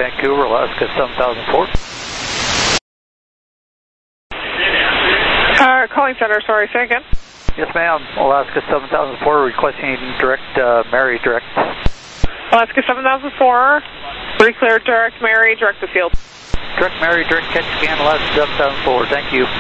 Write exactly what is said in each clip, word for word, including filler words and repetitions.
Vancouver, Alaska seven thousand four. Uh, calling center, sorry, say again. Yes, ma'am. Alaska seven thousand four requesting direct uh, Mary direct. Alaska seven thousand four, reclear direct Mary, direct the field. Direct Mary, direct catch scan, Alaska seven thousand four. Thank you.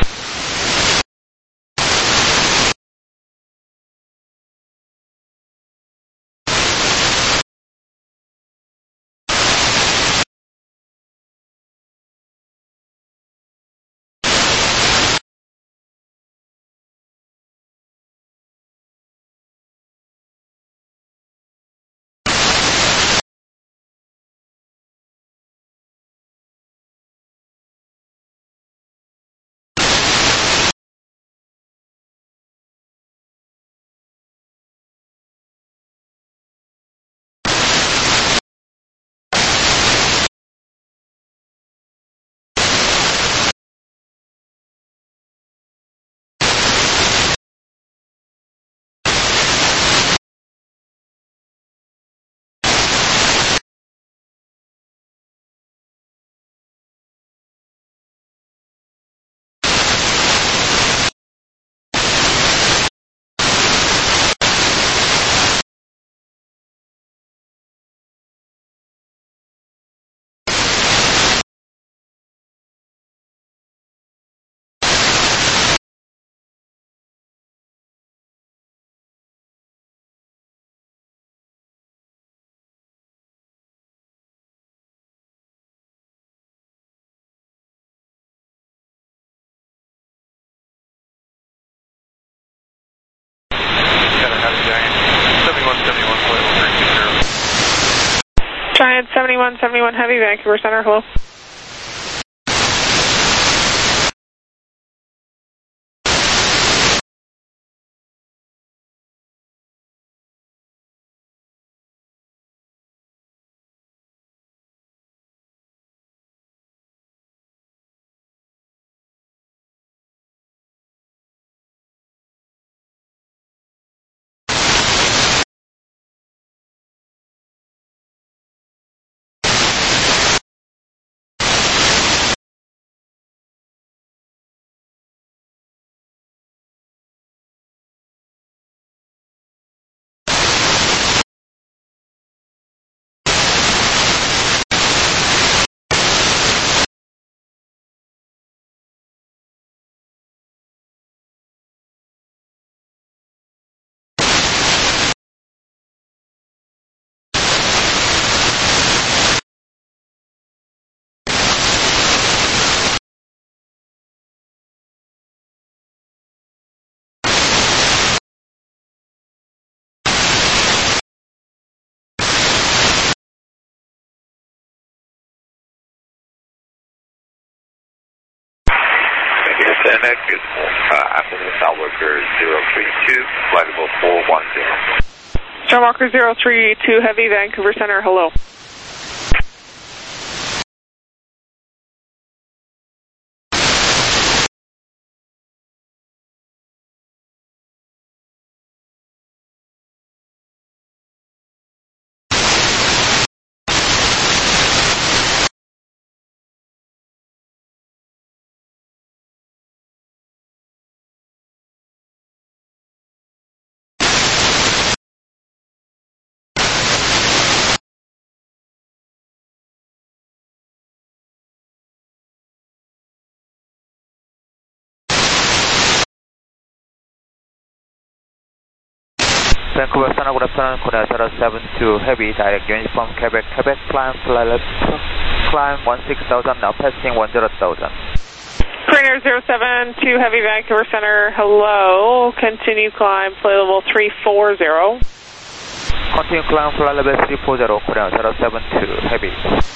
Giant seventy-one seventy-one Heavy, Vancouver Center, hello. N X is uh, Afternoon Soundwalker zero three two, flight level four one zero. Soundwalker zero three two Heavy, Vancouver Center, hello. Vancouver Center, good afternoon, Korea zero seven two Heavy, direct unit from Quebec, Quebec, climb, fly left, climb one six thousand, now passing one zero thousand. Trainer zero seven two Heavy, Vancouver Center, hello, continue climb, flight level three four zero. Continue climb, flight level three four zero, Korea zero seven two Heavy.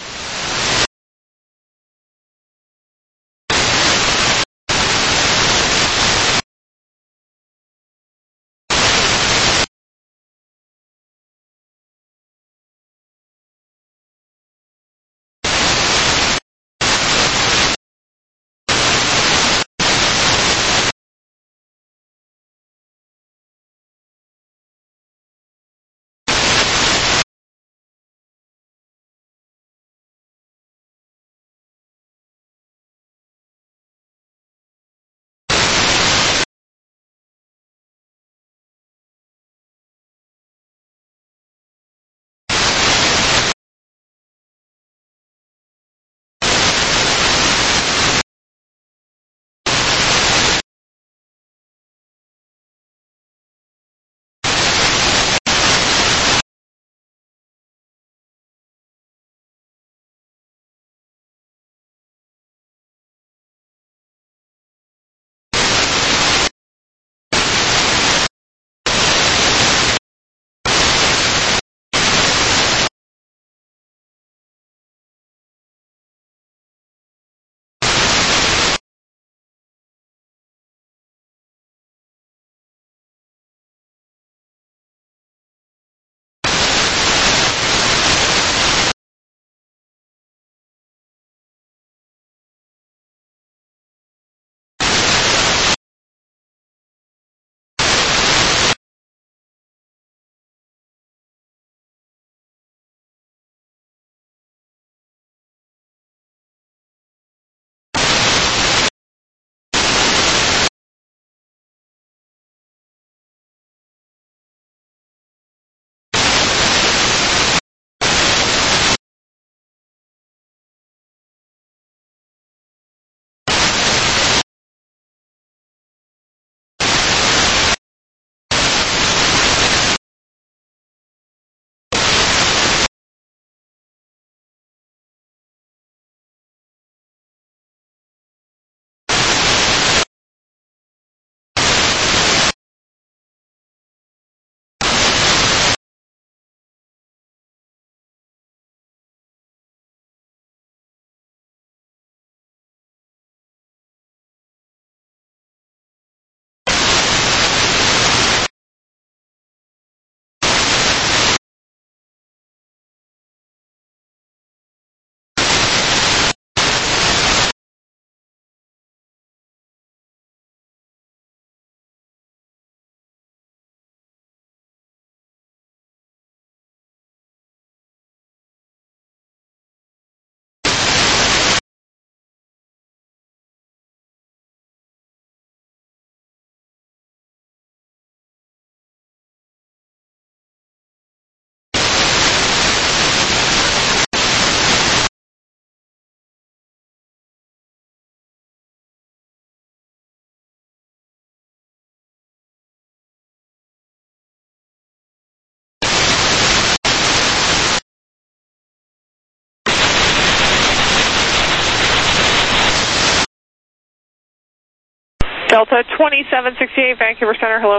Delta twenty-seven sixty-eight, Vancouver Center, hello.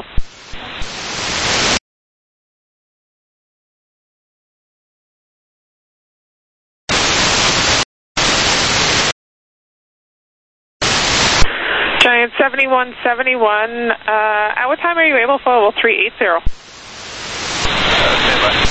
Giant seventy-one seventy-one, uh, at what time are you able to fly level three eighty? Uh, standby.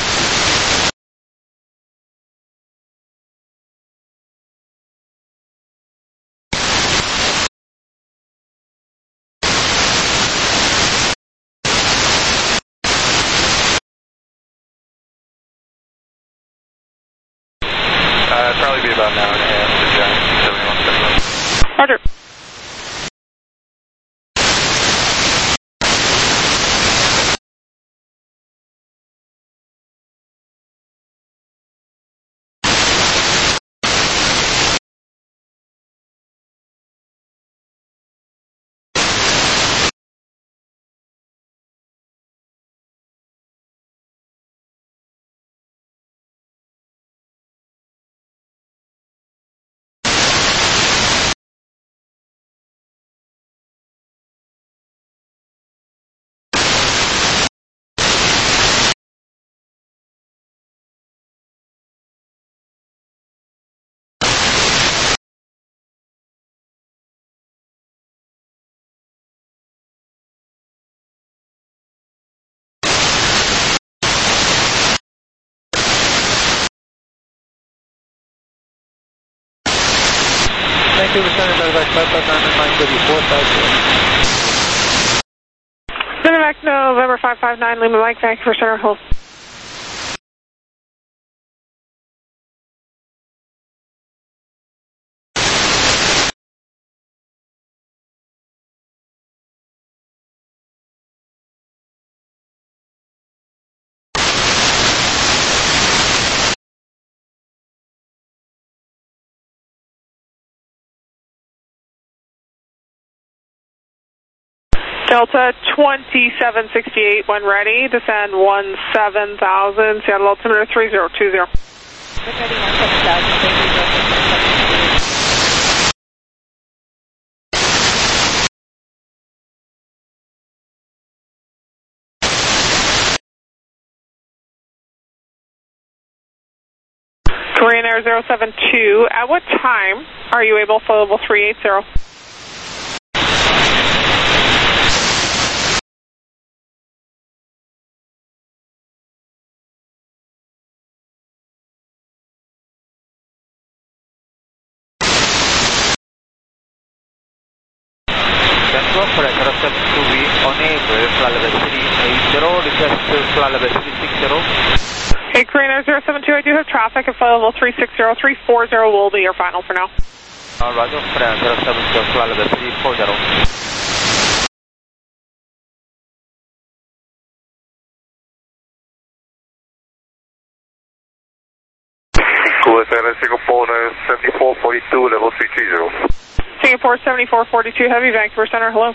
Uh, it'd probably be about an hour and a half to Giant seventy-one seventy-one. Roger. Vancouver Center, Medevac five five nine, nine thirty-four, five zero. Medevac November five five nine, Lima Mike, Vancouver Center, hold. Delta twenty-seven sixty-eight, when ready, descend one seven thousand, Seattle altimeter three zero two zero. Korean Air zero seven two, at what time are you able to fly level three eighty? Vancouver for zero seven two, we enable flight level three eighty, request to flight level three sixty. Hey, Korean Air zero seven two, I do have traffic at flight level three sixty, three forty will be your final for now. Uh, Roger, for zero seven two, flight level three forty. Cool, Singapore seventy-four forty-two, level three three zero. Singapore seventy-four forty-two, Heavy, Vancouver Center, hello.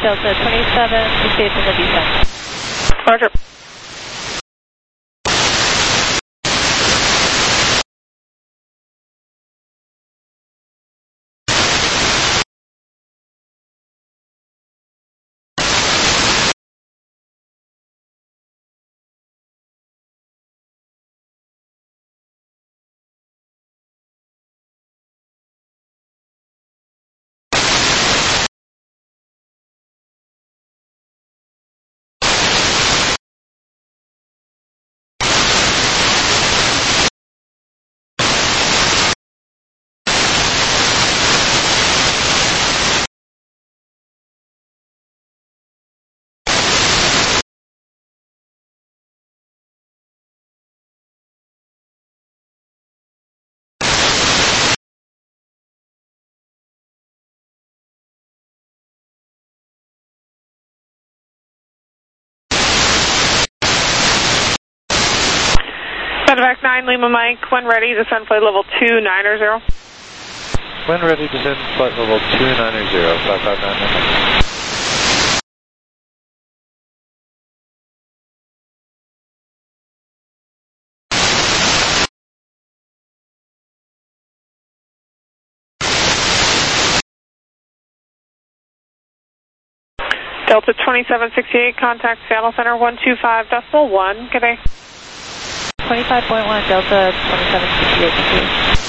Delta twenty-seven, be safe in the descent. Roger. Medevac nine, Lima Mike, when ready, descend flight level two nine zero. When ready, descend flight level two nine zero, five five nine. Delta twenty-seven sixty-eight, contact Seattle Center one two five decimal one. Good day. twenty-five point one, Delta twenty-seven sixty-eight, thank you.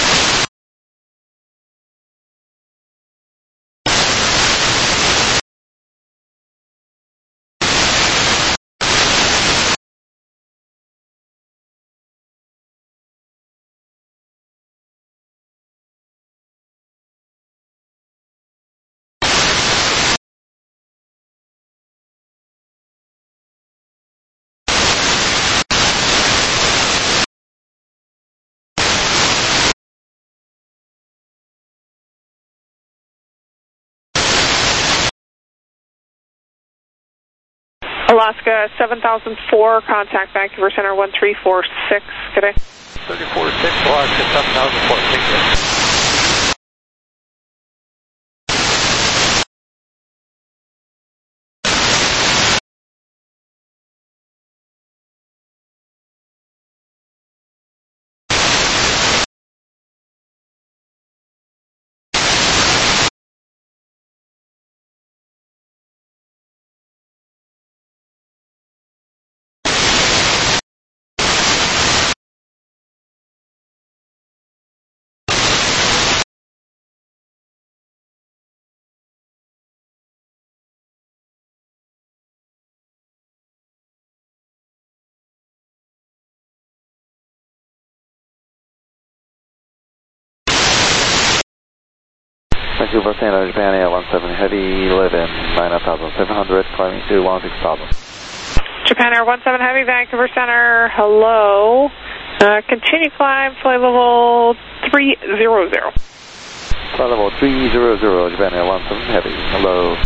Alaska seven thousand four, contact Vancouver Center one three four six. Good day. thirty-four six, Alaska seven thousand four, thank you. Vancouver Center, Japan Air one seven Heavy, eleven, nine thousand seven hundred, climbing to one six thousand. Japan Air one seven Heavy, Vancouver Center, hello. Uh, continue climb, flight level three hundred. Flight level three hundred, Japan Air one seven Heavy, hello.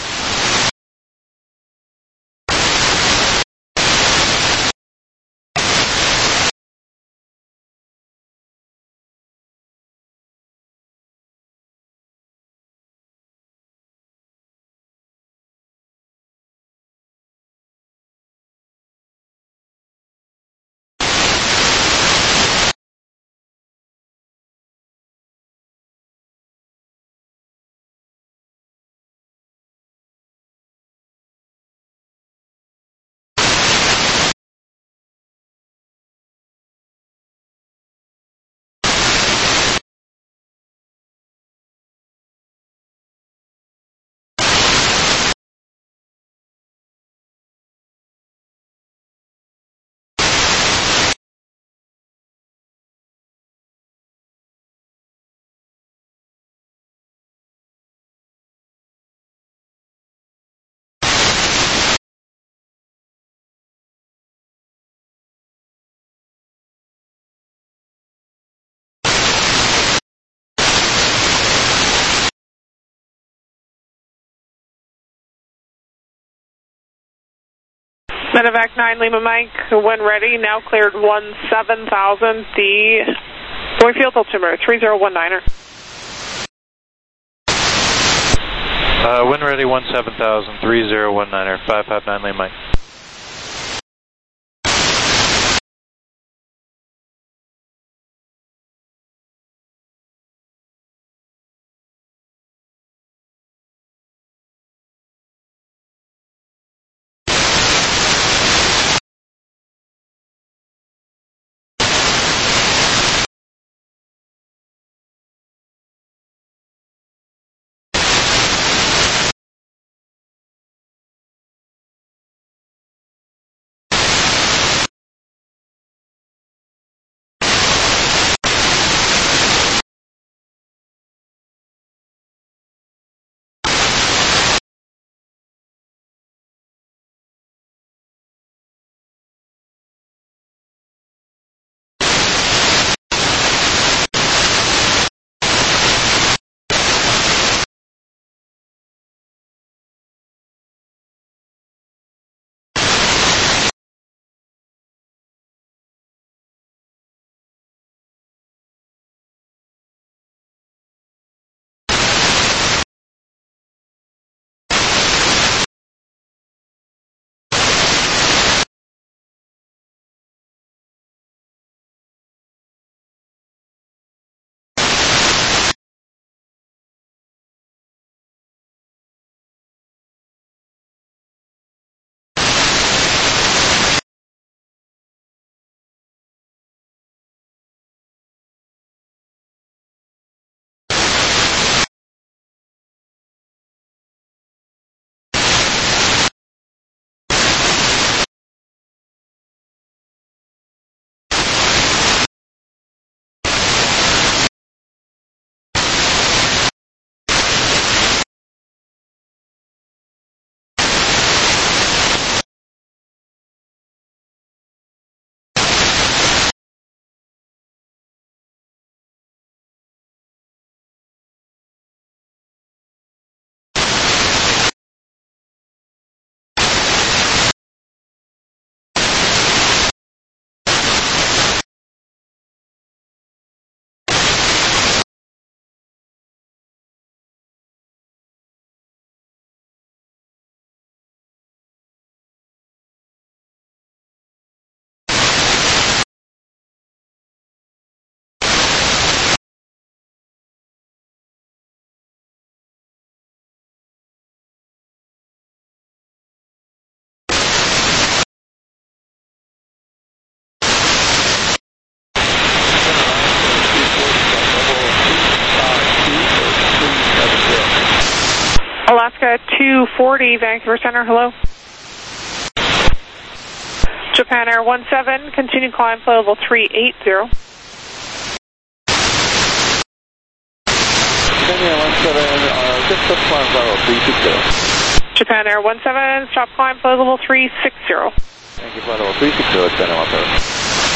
Medevac nine, Lima Mike, when ready, now cleared one seven thousand, the Boyfield altimeter three zero one niner. Uh, wind ready one seven thousand, three zero one niner, five five nine Lima Mike. Alaska two forty, Vancouver Center, hello. Japan Air one seven, continue climb, flight level three eight zero. Japan Air one seven, uh, just stop climb, flight level three six zero. Japan Air one seven, stop climb, flight level three six zero. Thank you, flight level three six zero, Japan Air one seven.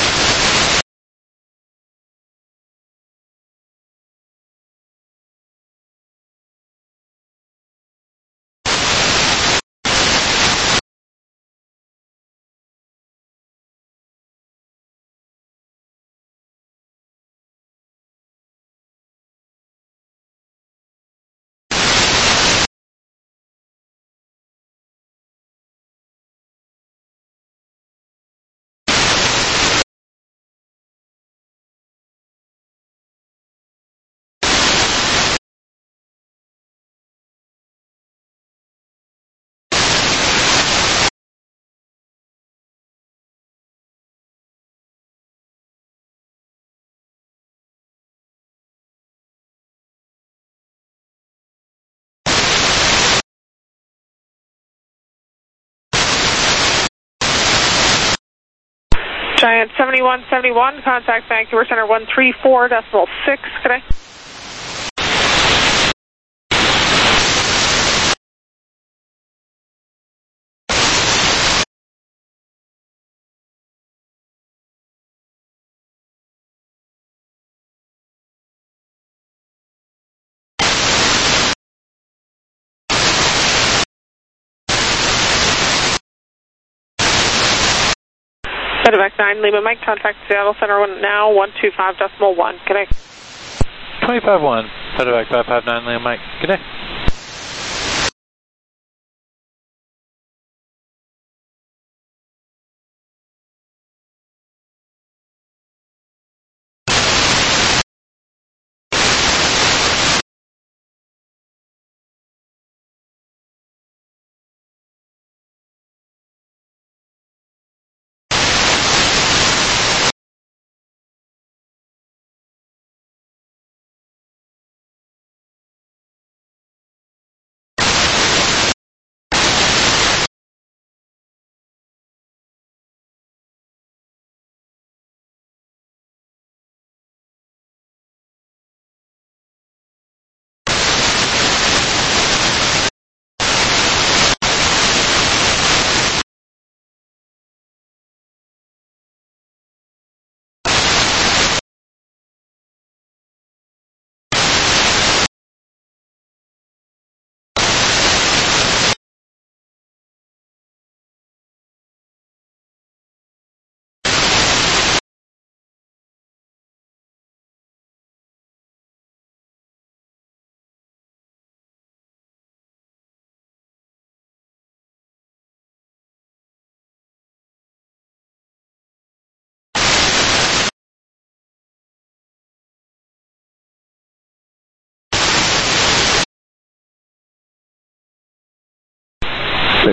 Giant seventy-one seventy-one, contact Vancouver Center one three four decimal six, could I? Medevac nine, Lima Mike, contact Seattle Center one now, one two five decimal one, good day. twenty-five one, Medevac five five nine Lima Mike, good day.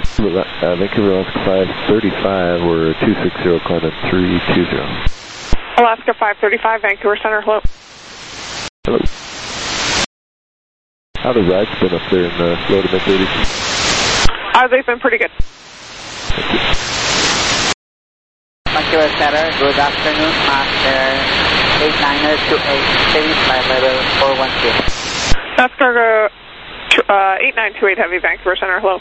uh, Vancouver, Alaska five thirty-five, we're two six zero, climbing three two zero. Alaska five thirty-five, Vancouver Center, hello. Hello. How the rides been up there in the low to mid thirties? Uh, they've been pretty good. Thank you. Vancouver Center, good afternoon, Master eight niner two eight, heavy flight level four one two. Oscar uh, eight nine two eight Heavy, Vancouver Center, hello.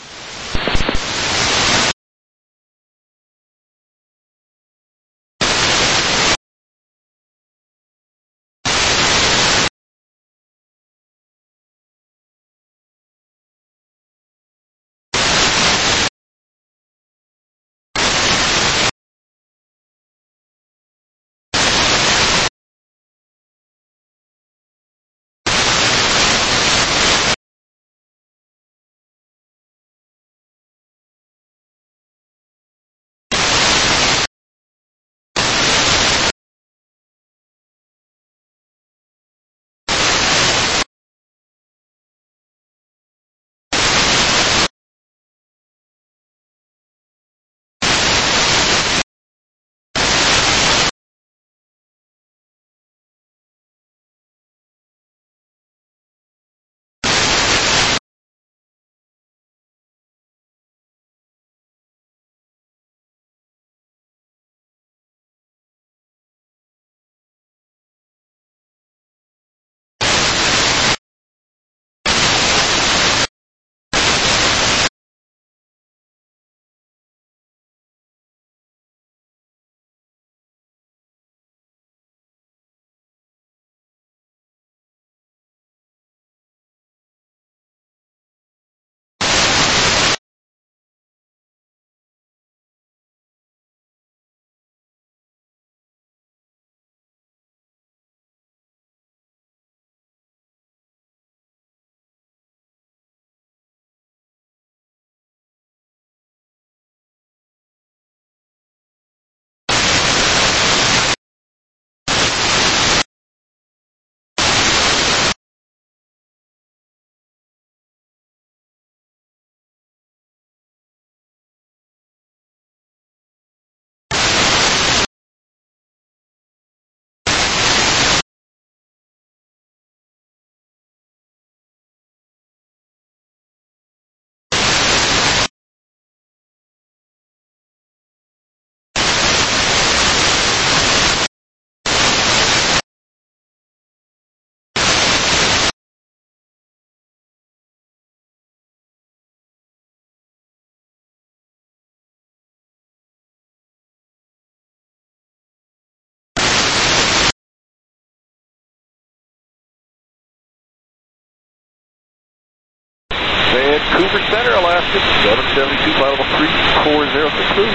Vancouver Center, Alaska seven seventy-two, flight level three four zero six two.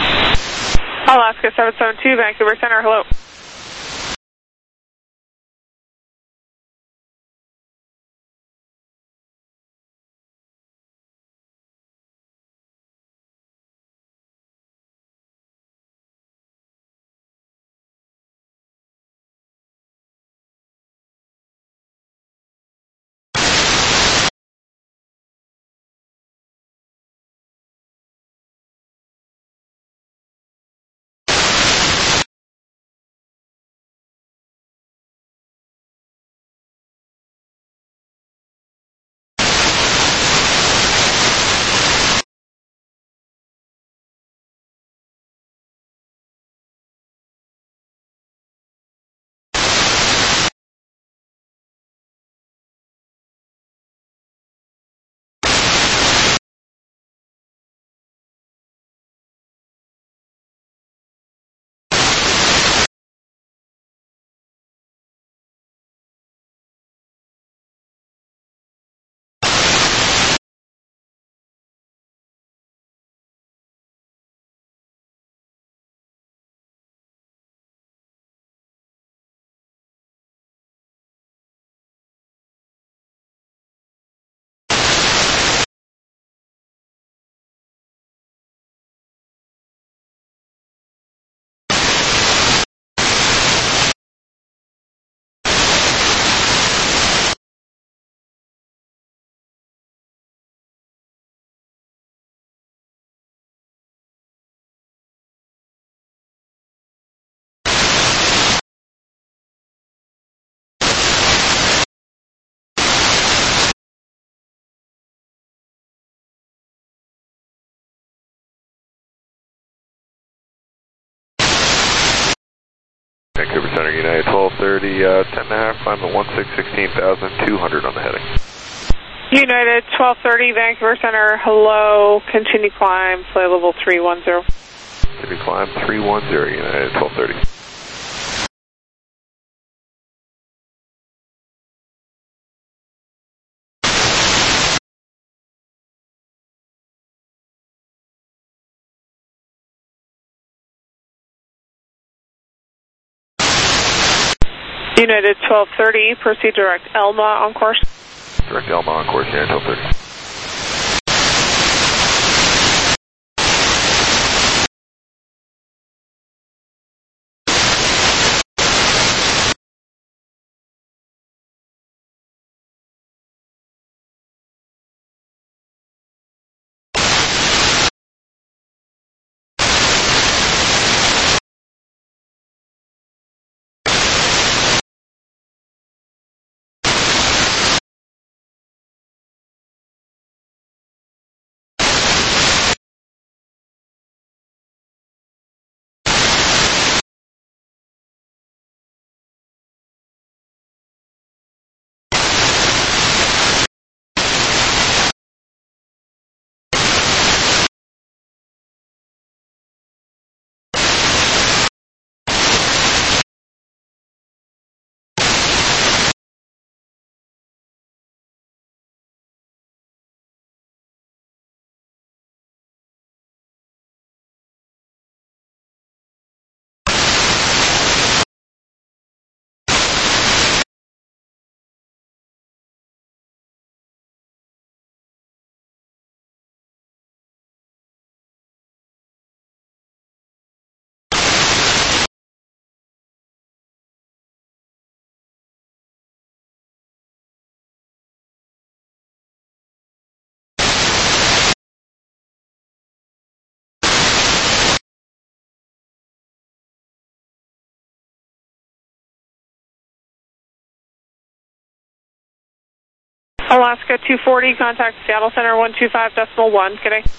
Alaska seven seven two, Vancouver Center, hello. Vancouver Center, United twelve thirty, uh, ten and a half, climb at one six, sixteen thousand two hundred on the heading. United twelve thirty, Vancouver Center, hello, continue climb, flight level three one zero. Continue climb three one zero, United twelve thirty. United twelve thirty, proceed direct Elma on course. Direct Elma on course, United twelve thirty. Alaska two forty, contact Seattle Center one two five decimal one, good day.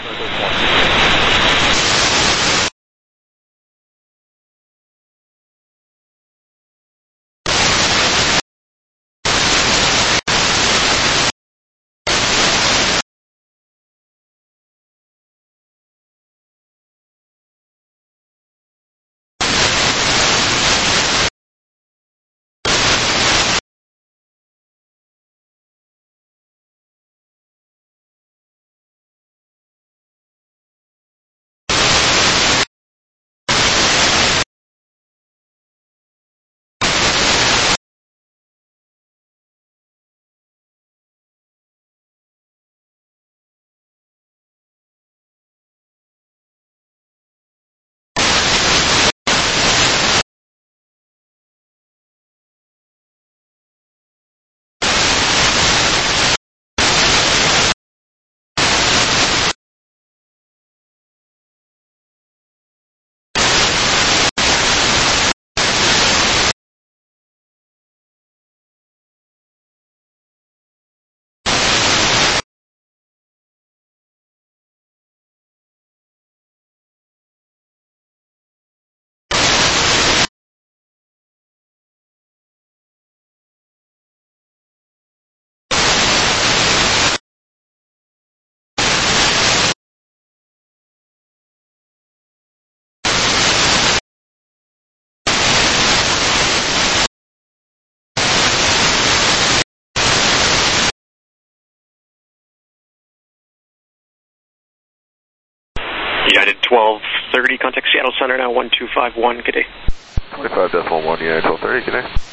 United twelve thirty, contact Seattle Center now one two five one, good day. twenty-five decimal one, United twelve thirty, good day.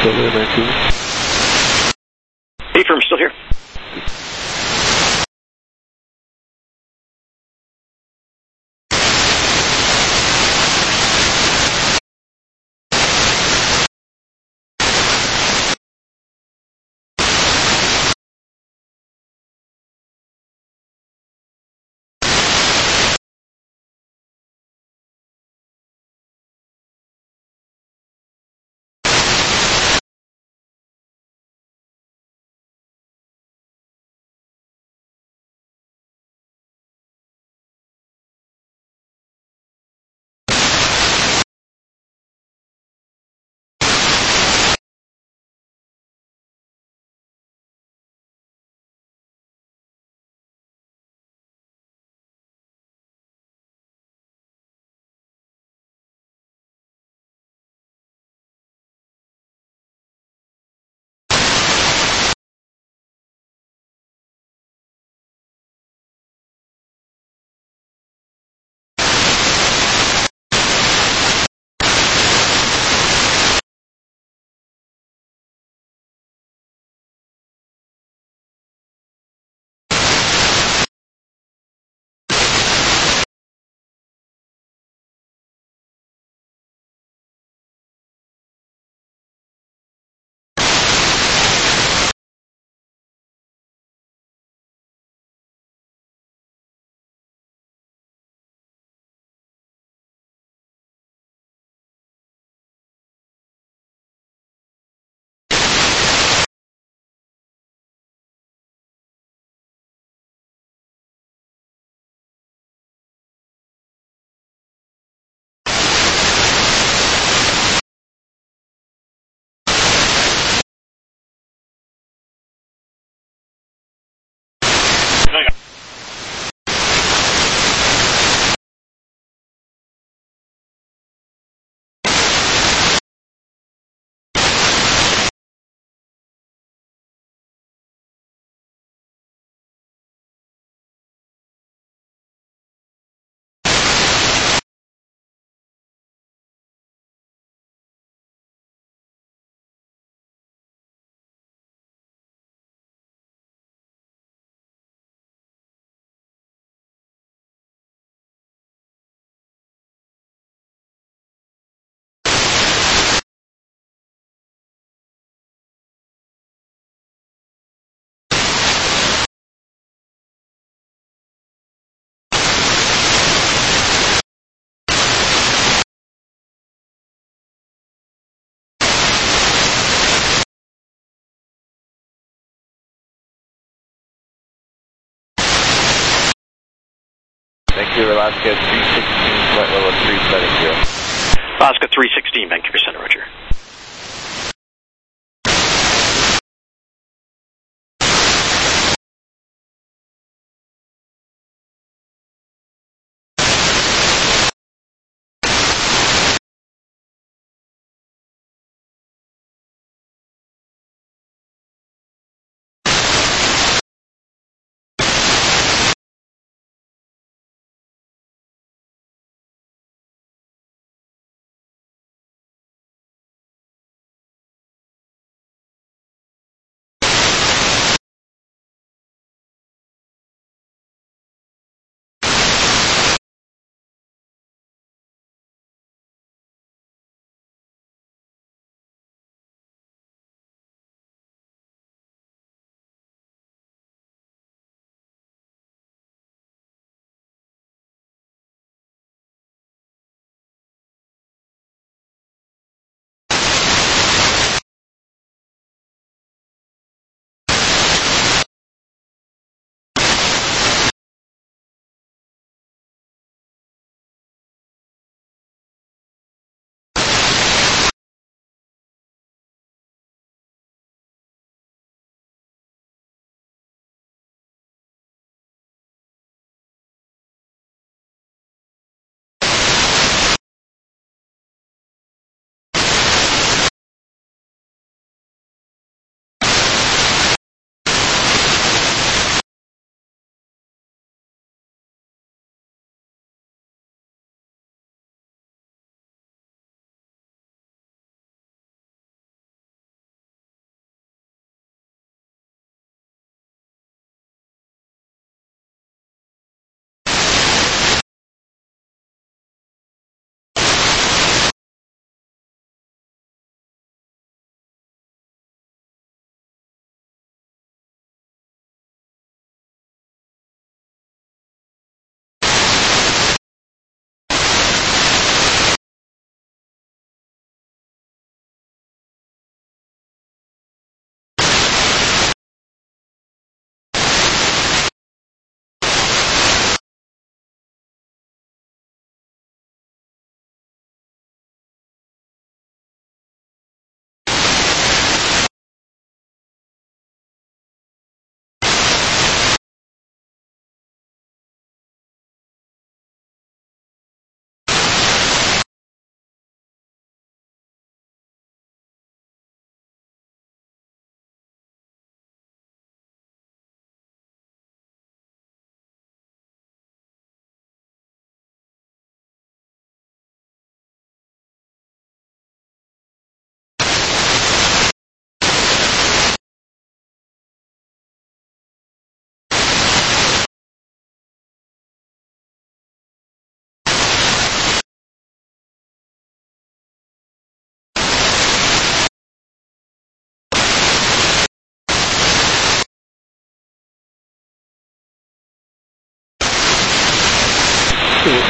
Zulu nineteen. Hey, firm, still here. Thank you, Alaska three sixteen, flight level three seven zero. Alaska three sixteen, Vancouver Center, roger.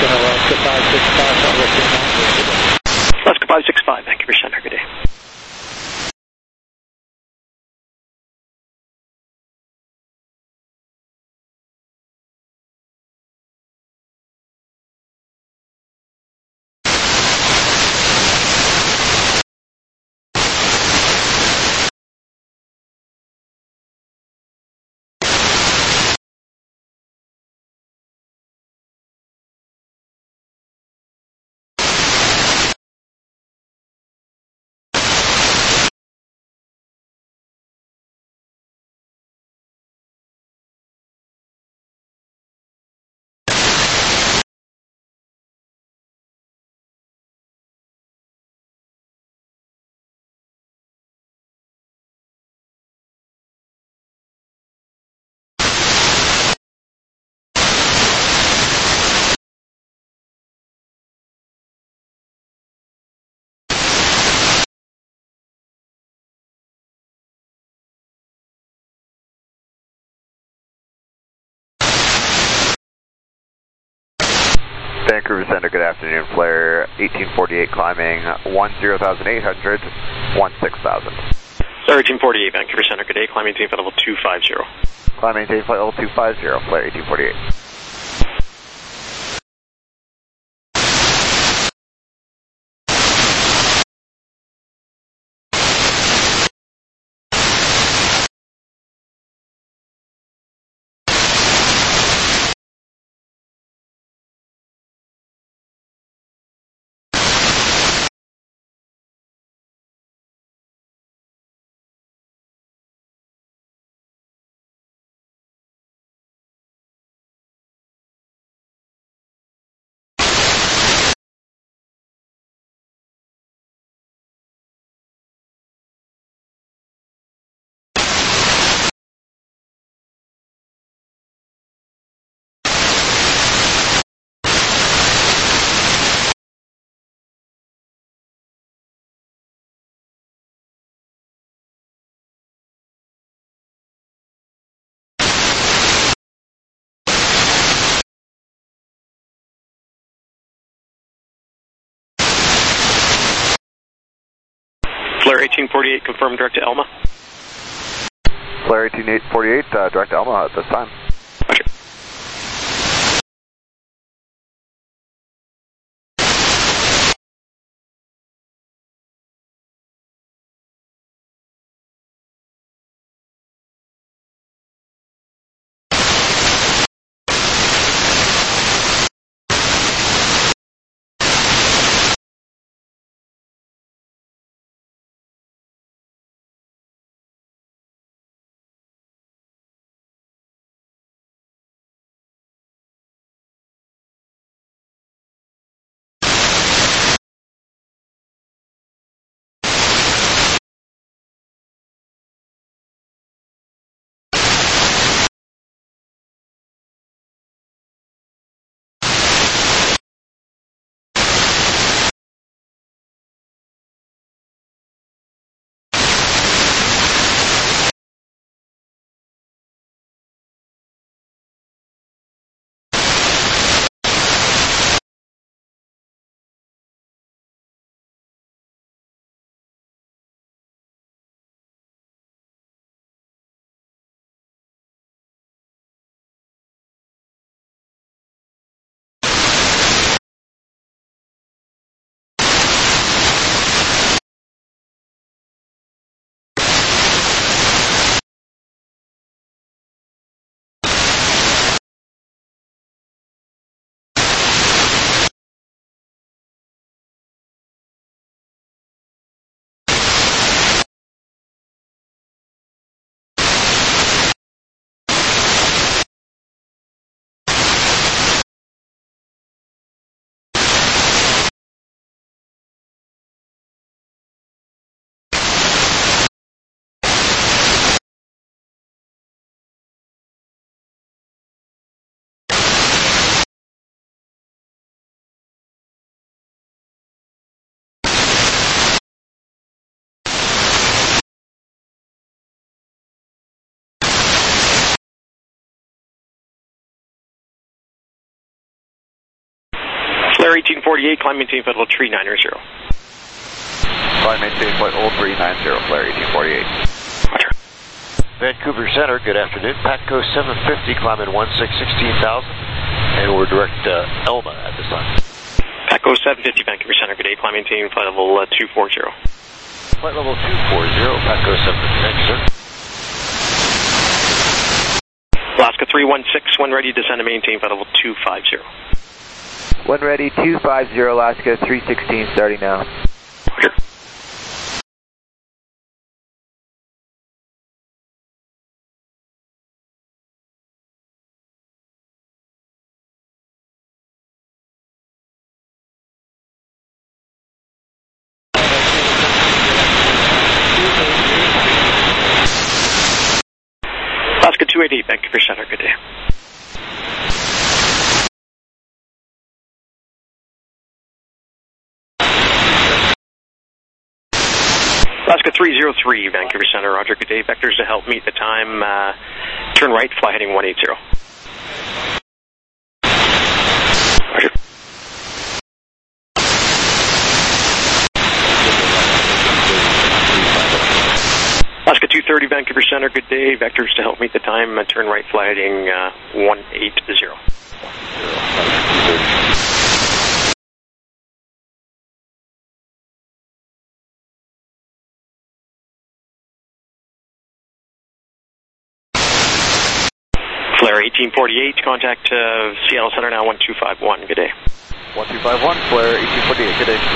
Alaska five six five, level two nine. Alaska five six five, Vancouver Center, good day. Vancouver Center, good afternoon. Flare eighteen forty-eight climbing one zero thousand eight hundred, one six thousand. Flare eighteen forty-eight, Vancouver Center, good day. Climb maintain flight level two five zero. Climb maintain flight level two five zero, Flare eighteen forty-eight. Flare eighteen forty-eight, confirmed direct to Elma. Flare eighteen forty-eight, uh, direct to Elma at this time. Roger. eighteen forty-eight, climb maintain flight level three nine zero. Climb maintain flight level three nine zero, Flare eighteen forty-eight. Roger. Vancouver Center, good afternoon. Patco seven fifty, climb in one six sixteen thousand, and we're direct uh, Elma at this time. Patco seven fifty, Vancouver Center, good day. Climb maintain flight level uh, two forty. Flight level two forty, Patco seven fifty, thank you, sir. Alaska three one six, when ready, descend and maintain flight level two fifty. When ready, two fifty, Alaska three sixteen, starting now. Roger. Alaska two eighty-eight, Vancouver Center, good day. Alaska three zero three, Vancouver Center, roger, good day. Vectors to help meet the time, uh, turn right, fly heading one eighty. Roger. Alaska two thirty, Vancouver Center, good day. Vectors to help meet the time, uh, turn right, fly heading uh, one eighty. Flare eighteen forty-eight, contact uh, Seattle Center now one two five one, good day. one two five one, Flare eighteen forty-eight, good day.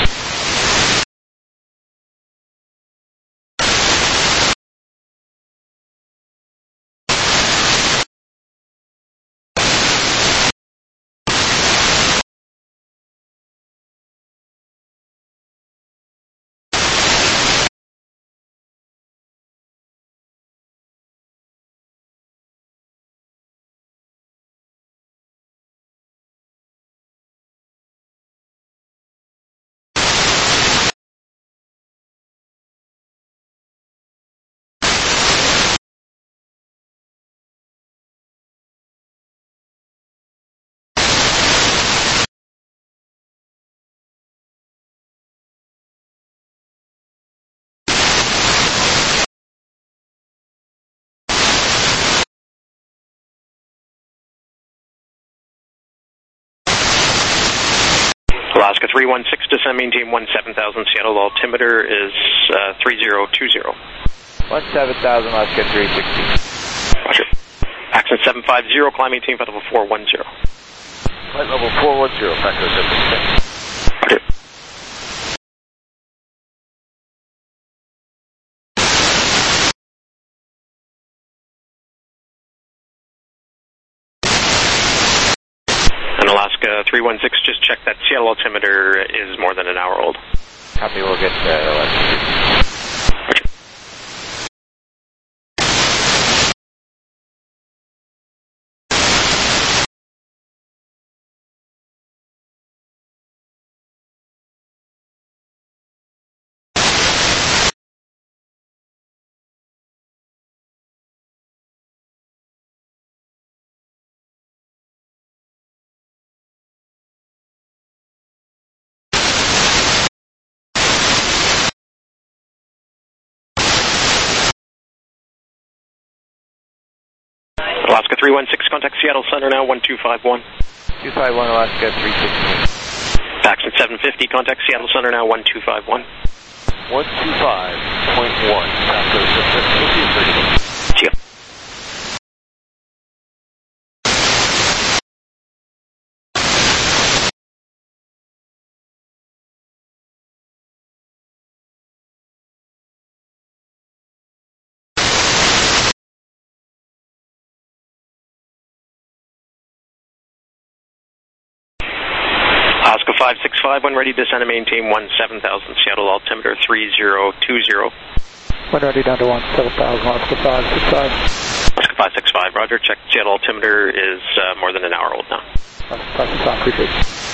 Alaska three one six, descend maintain one seven thousand, Seattle altimeter is uh, three zero two zero. one seven thousand, Alaska three sixty. Roger. Accent seven five zero, climb maintain flight level four one zero. Flight level four one zero, Patco seven fifty. Roger. And Alaska three one six, just check that Seattle altimeter is more than an hour old. Copy, we'll get uh, Alaska. Roger. Alaska three one six, contact Seattle Center now one two five one. two five one, Alaska three sixteen. Accent seven fifty, contact Seattle Center now one two five one. one two five point one, Patco seven fifty. See ya. Alaska five six five, when ready, descend and maintain one seven thousand, Seattle altimeter three zero two zero. When ready, down to one seven thousand, Alaska five six five. Alaska five six five, roger, check Seattle altimeter is uh, more than an hour old now. Alaska five six five, appreciate it.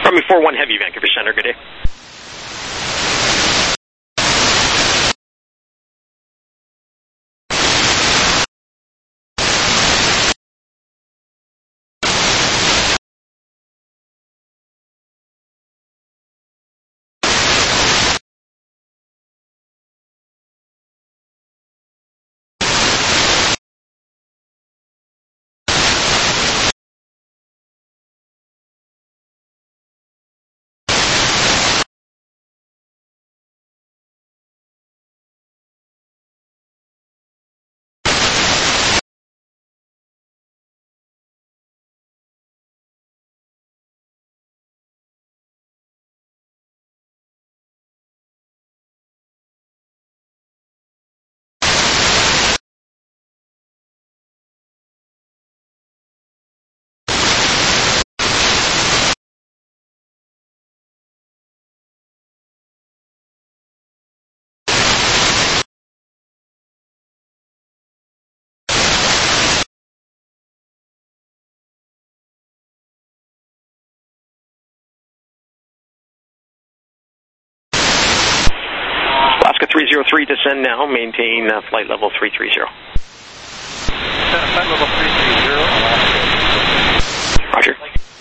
Coming four one Heavy, Vancouver Center, good day. Alaska three zero three, descend now, maintain uh, flight level three three zero. Flight level three three zero, Alaska. Roger.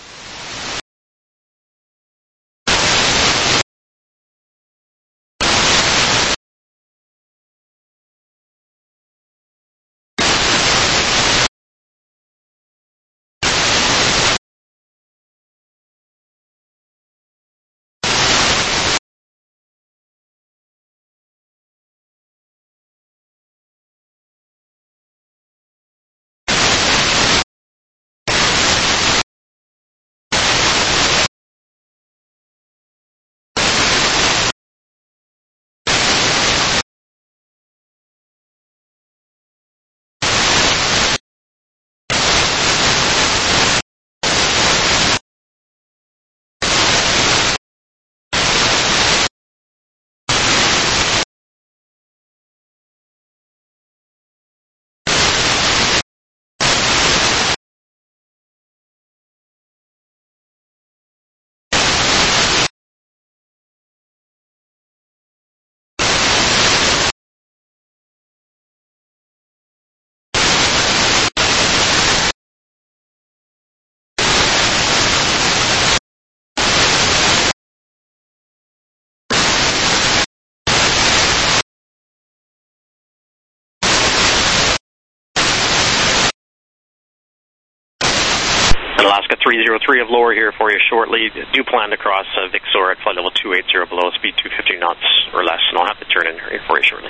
Alaska three zero three of lower here for you shortly. Do plan to cross uh, Vixor at flight level two eighty below, speed two fifty knots or less, and I'll have to turn in here for you shortly.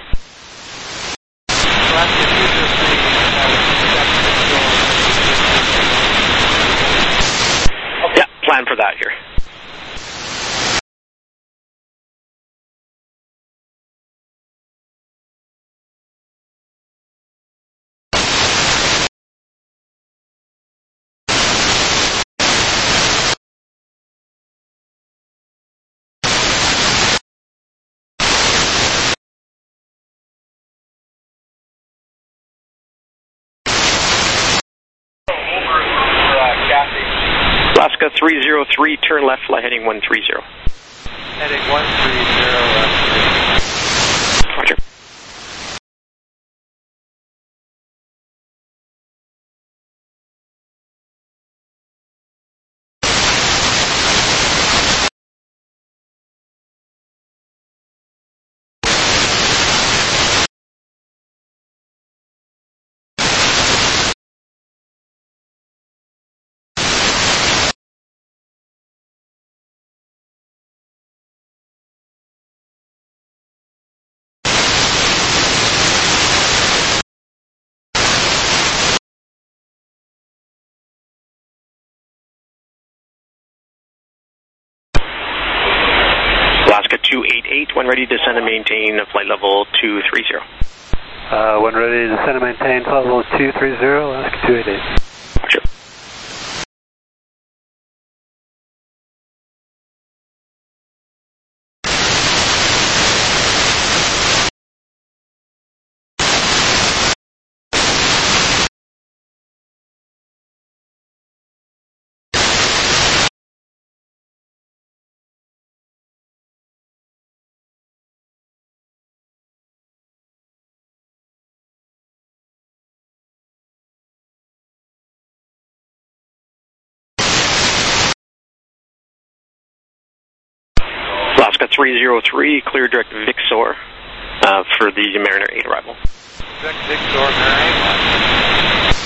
Alaska two zero three, yeah, plan for that here. Alaska three zero three, turn left, fly heading one three zero. Heading one three zero, left. Roger. Alaska two eighty-eight, when ready to descend and maintain flight level two three zero. Uh, when ready to descend and maintain flight level two three zero, Alaska two eighty-eight. three zero three, clear direct Vixor uh, for the Mariner eight arrival. Direct Vixor, Mariner eight.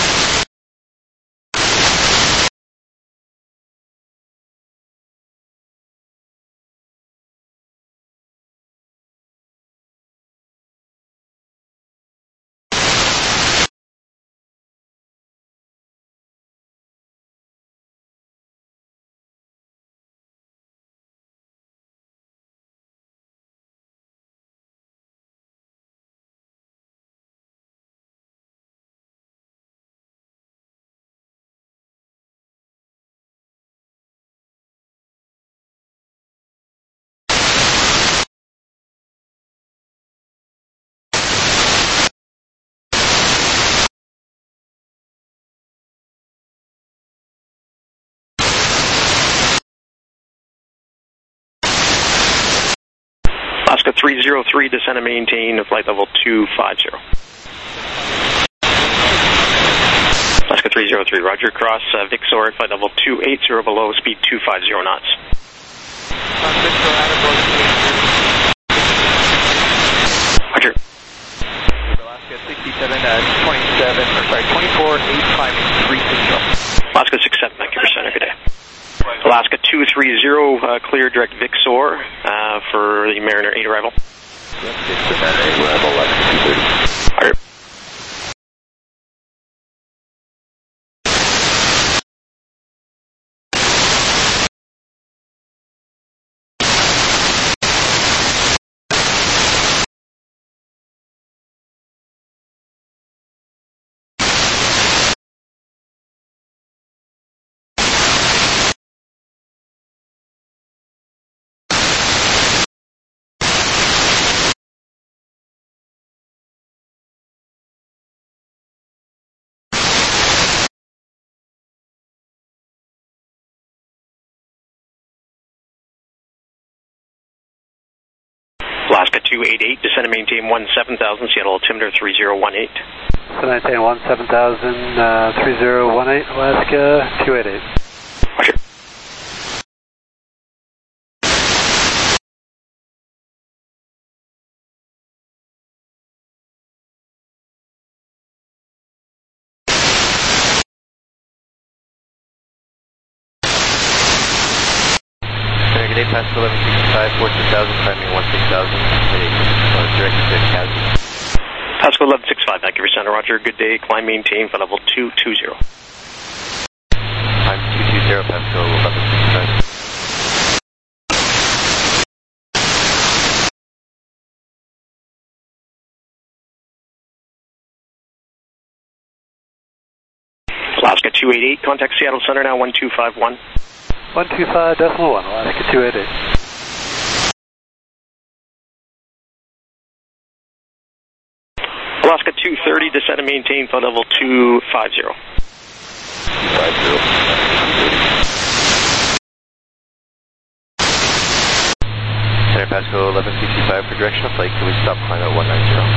Alaska three zero three, descend and maintain flight level two five zero. Alaska three zero three, roger, cross uh, Vixor at flight level two eight zero below, speed two five zero knots. Roger. Alaska sixty-seven, uh, twenty-seven, or sorry, twenty-four, eight five three six zero. Alaska six seven, thank you for center, good day. Alaska two three zero, uh, clear direct Vixor uh, for the Mariner eight arrival. Yep, it's the Mariner eight arrival, Alaska two thirty. Roger. Alaska two eight eight, descend and maintain one seven thousand, Seattle altimeter three zero one eight. So maintain one seven thousand, uh, three zero one eight, Alaska two eight eight. Roger. Good day, Pascal eleven sixty-five, fourteen thousand, climbing one six thousand, direct to Cassie. Pascal eleven sixty-five, thank you for center, roger, good day, climb maintain for level two two zero. Climb two two zero, Pascal eleven sixty-five. Alaska two eight eight, contact Seattle Center now, one two five one. one two five decimal one, Alaska two eight eight. Alaska two thirty, descend and maintain flight level two five zero. two five zero. Center Pascal eleven sixty-five for directional flight, can we stop climb at one nine zero?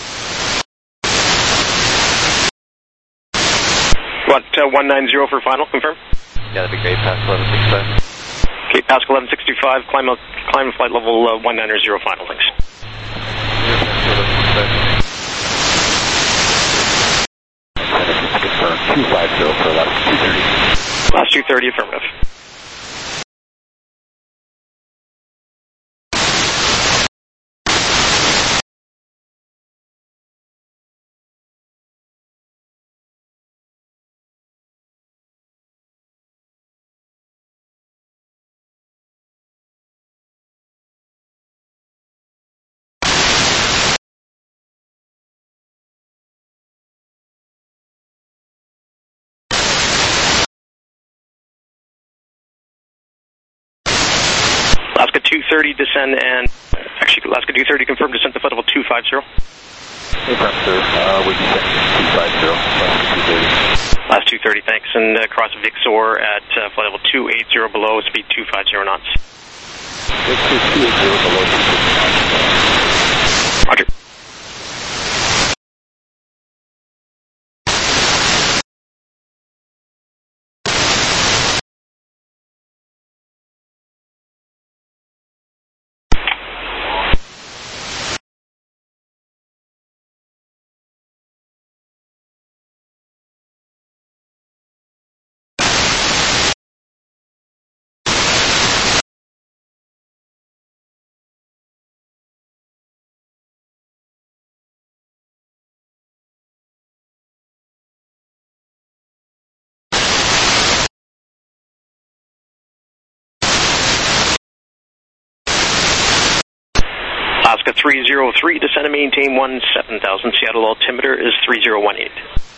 What, uh, one nine zero for final, confirm? Yeah, that'd be great, Pascal eleven sixty-five. Okay, Pascal eleven sixty-five, climb, climb flight level uh, one nine zero final, thanks. Confirm two five zero for Alaska two thirty. Last two thirty, affirmative. Alaska two thirty, descend and, actually, Alaska two thirty, confirm descent to flight level two five zero. Confirm, sir. Uh, we descend two five zero, Alaska two thirty. Last two thirty, thanks, and uh, cross Vixor at uh, flight level two eight zero below, speed two five zero knots. Vixor two eight zero below two six knots. Roger. Alaska three zero three, descend and maintain one seven thousand. Seattle altimeter is three zero one eight.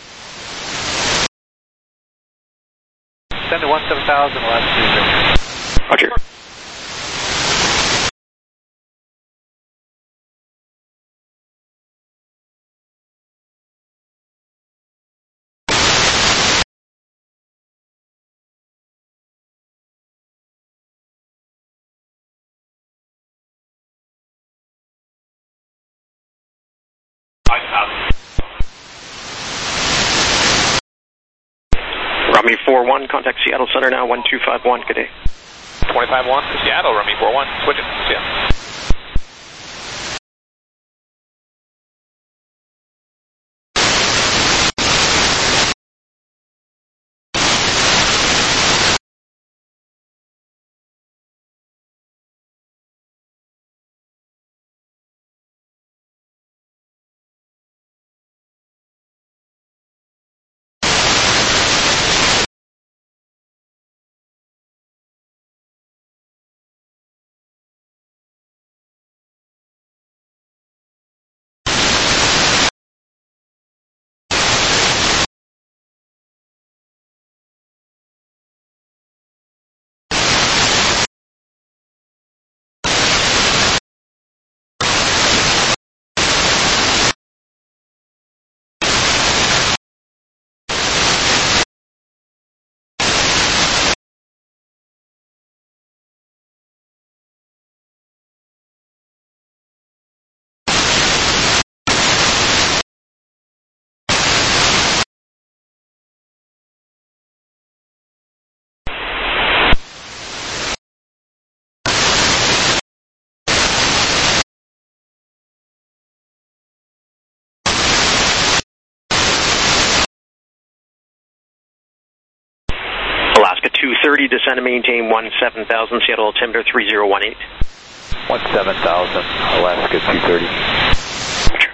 Descend to one seven thousand, Alaska three zero three. Roger. Rummy four one, contact Seattle Center now, one two five one, good day. twenty-five one to Seattle, Rummy four one, switching, Seattle. Alaska two thirty, descend and maintain one seven thousand. Seattle altimeter three zero one eight. one seven thousand, Alaska two thirty. Roger.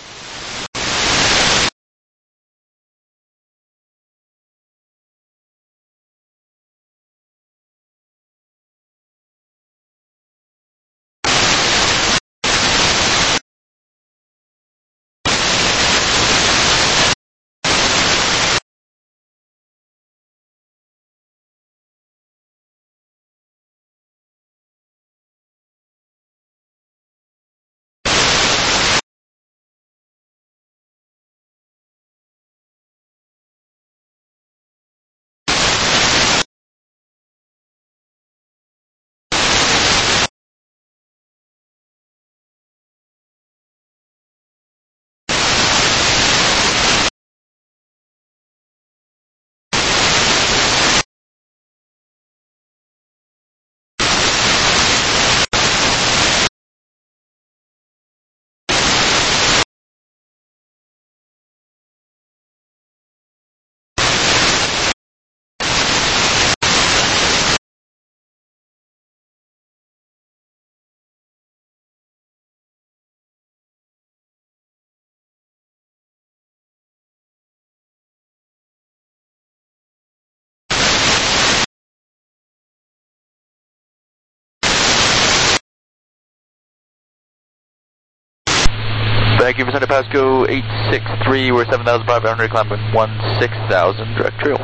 Thank you for Center Pasco eight six three, we're seven thousand five hundred, climbing one six thousand, direct trail.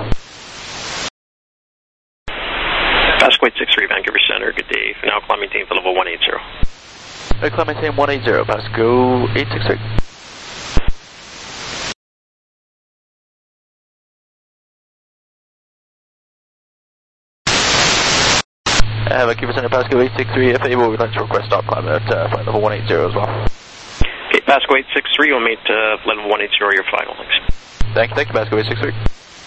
Pasco eight six three, Vancouver Center, good day. Now climb maintain for level one eighty. Right, climb maintain one eighty, Pasco eight six three. Uh, Vancouver Center Pasco eight six three, if able, we'd like to request stop climb at uh, flight level one eighty as well. Okay, Pasco eight six three, we'll meet uh, level one eighty, your final, thanks. Thank you, thank you, Pasco eight six three.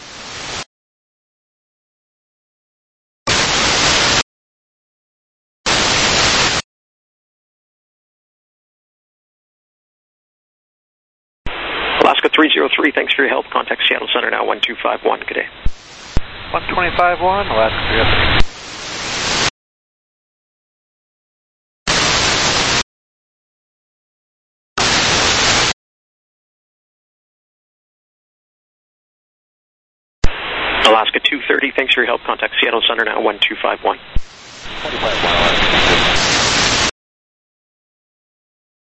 Alaska three zero three, thanks for your help. Contact Seattle Center now, one two five one, good day. one twenty-five one, Alaska three zero three. Alaska two thirty, thanks for your help. Contact Seattle Center now, one two five one. twenty-five one, Alaska.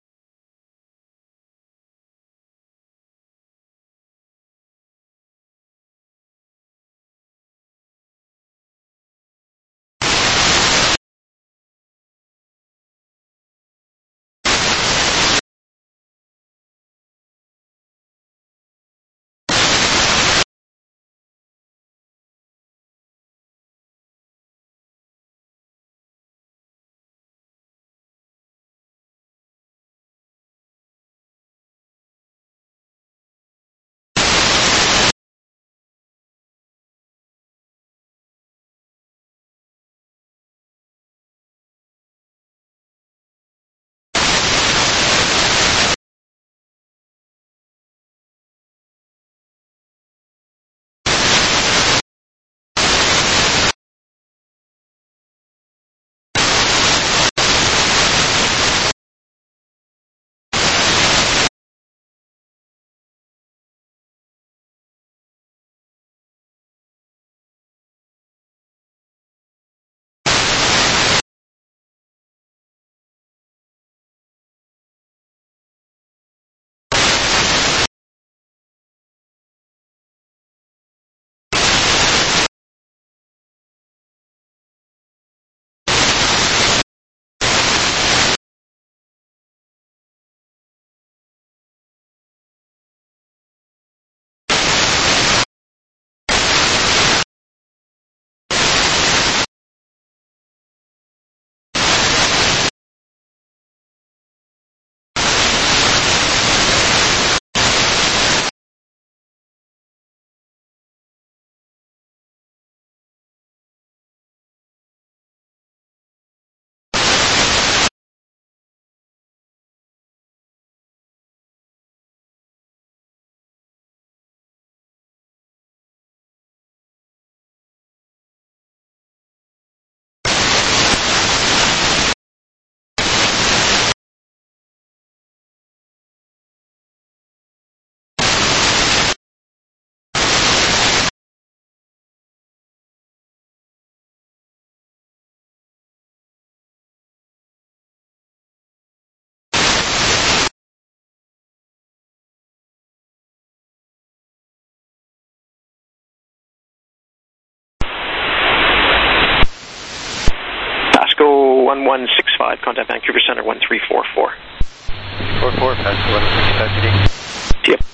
climb one six five, contact Vancouver Center one three four four. four four, Pasco one sixty-five T D. Yep.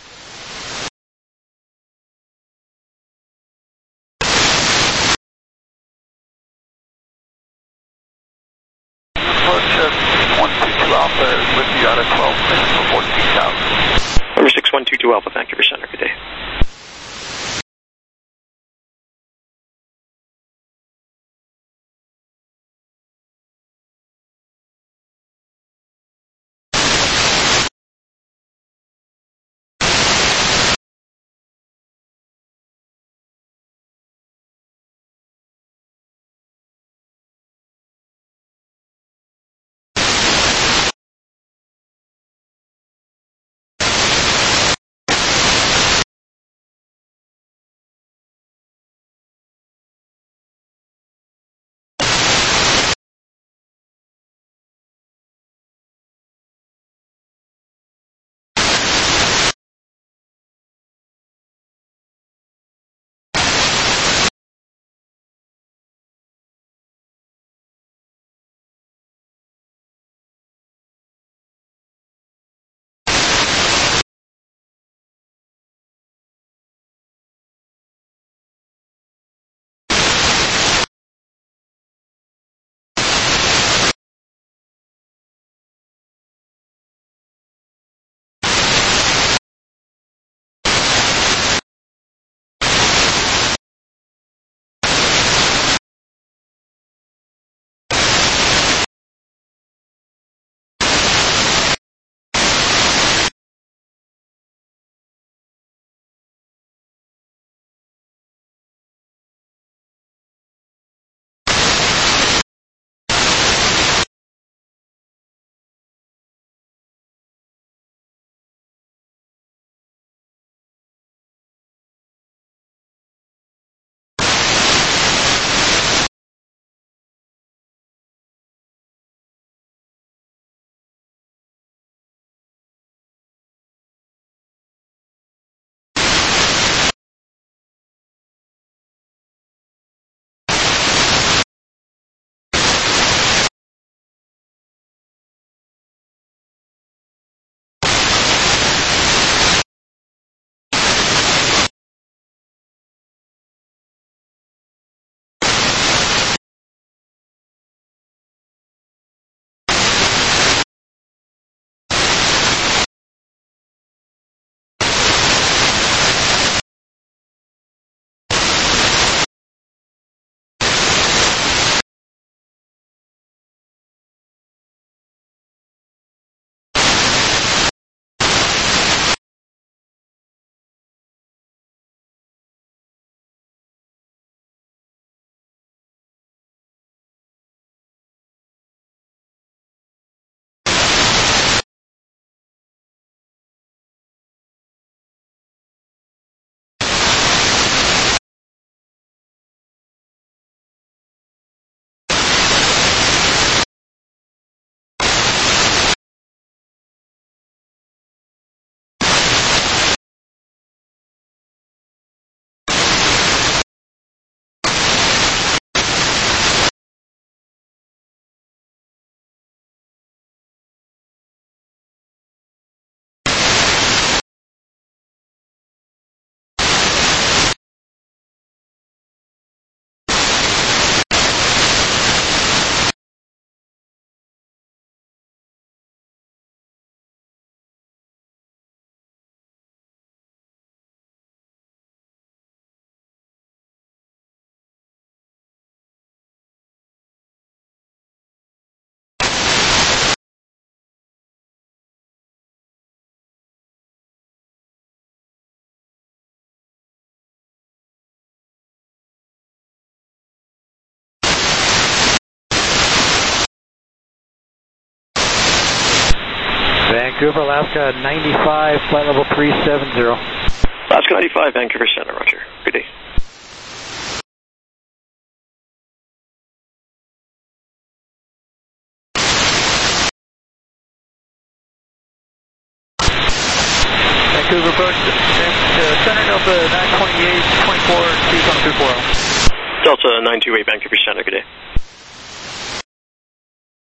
one two two Alpha with you out of twelve minutes for fourteen thousand. Number six one two two Alpha, Vancouver Center, good day. Vancouver, Alaska, ninety-five, flight level three seven zero. Alaska ninety-five, Vancouver Center, roger. Good day. Vancouver, approach uh, Center Delta nine twenty-eight, twenty-four, two one two four. Delta nine two eight, Vancouver Center, good day.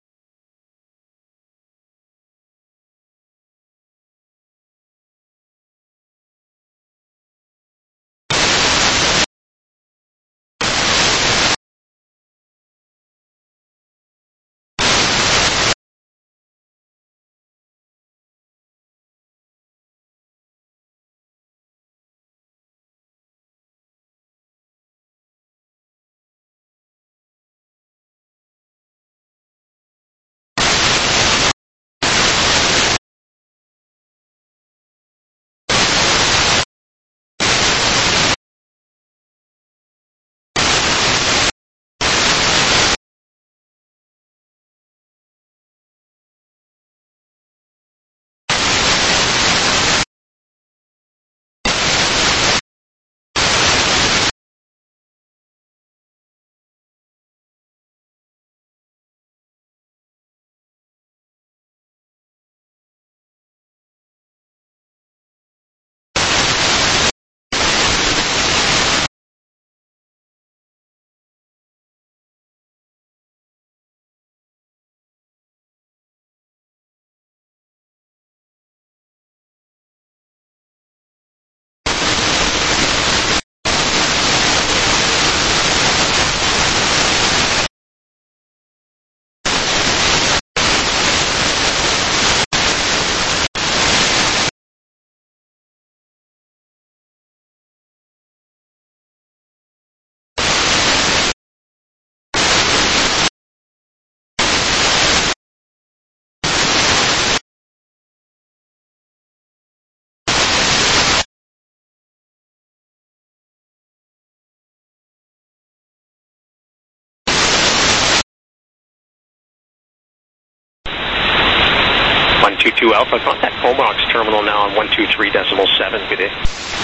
two two Alpha, contact Comox terminal now on one two three decimal seven. Good day.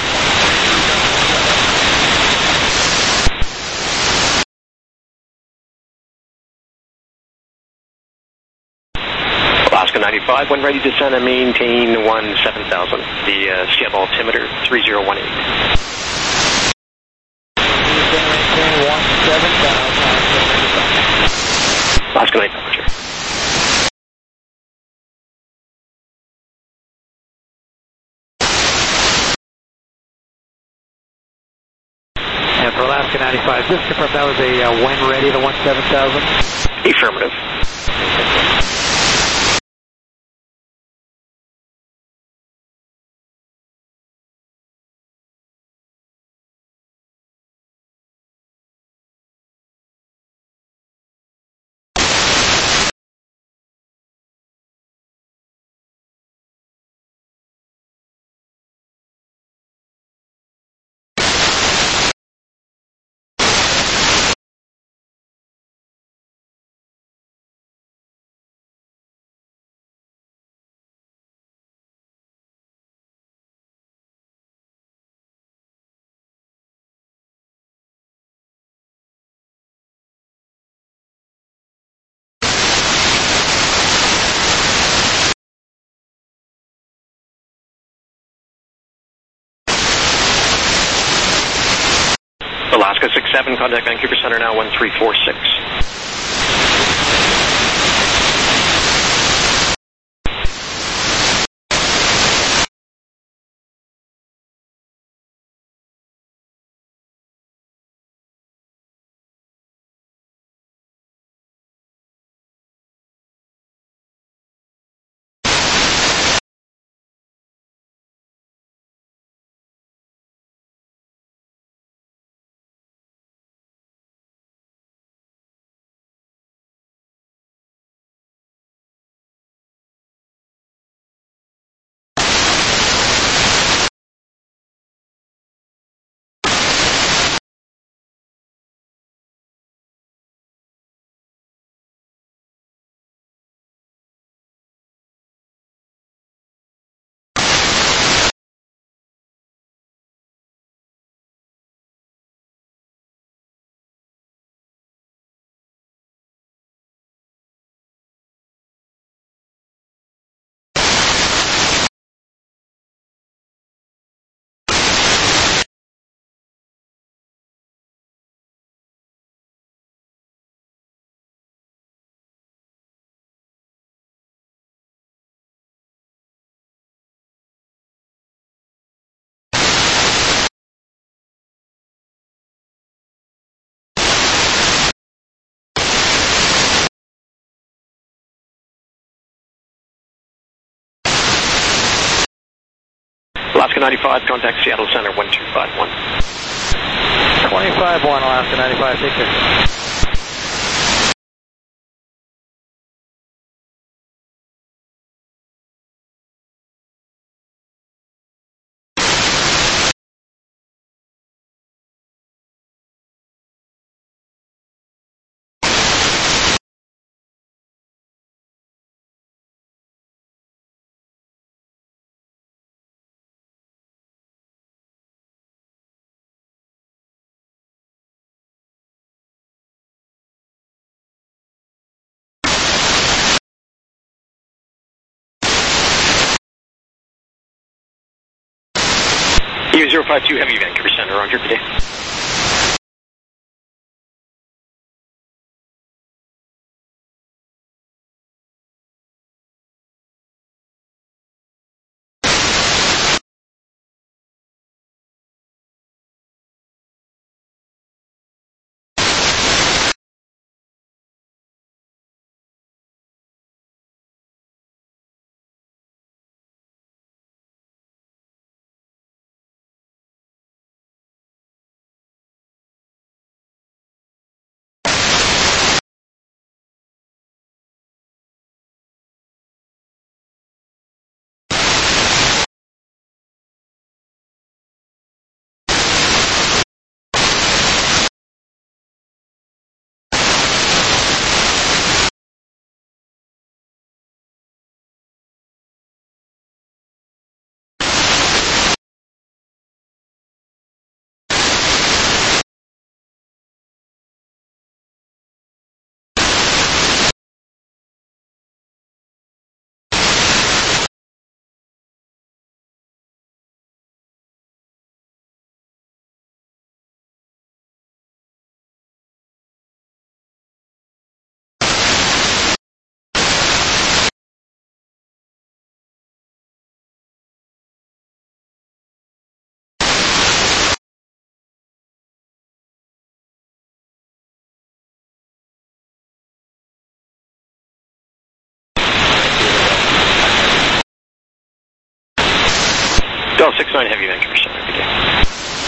Alaska ninety-five, when ready to descend and maintain one seven thousand. The uh, Seattle altimeter three zero one eight. Maintain one seven thousand. Alaska ninety-five, Roger. And for Alaska ninety-five, just confirm that was a uh, when ready to one seven thousand? Affirmative. Alaska six seven, contact Vancouver Center now one three four six. Alaska ninety-five, contact Seattle Center one two five one. twenty-five one, Alaska ninety-five, take care. U zero five two Heavy, Vancouver Center, Roger, good day. Golf six nine Heavy, Vancouver Center. Good day.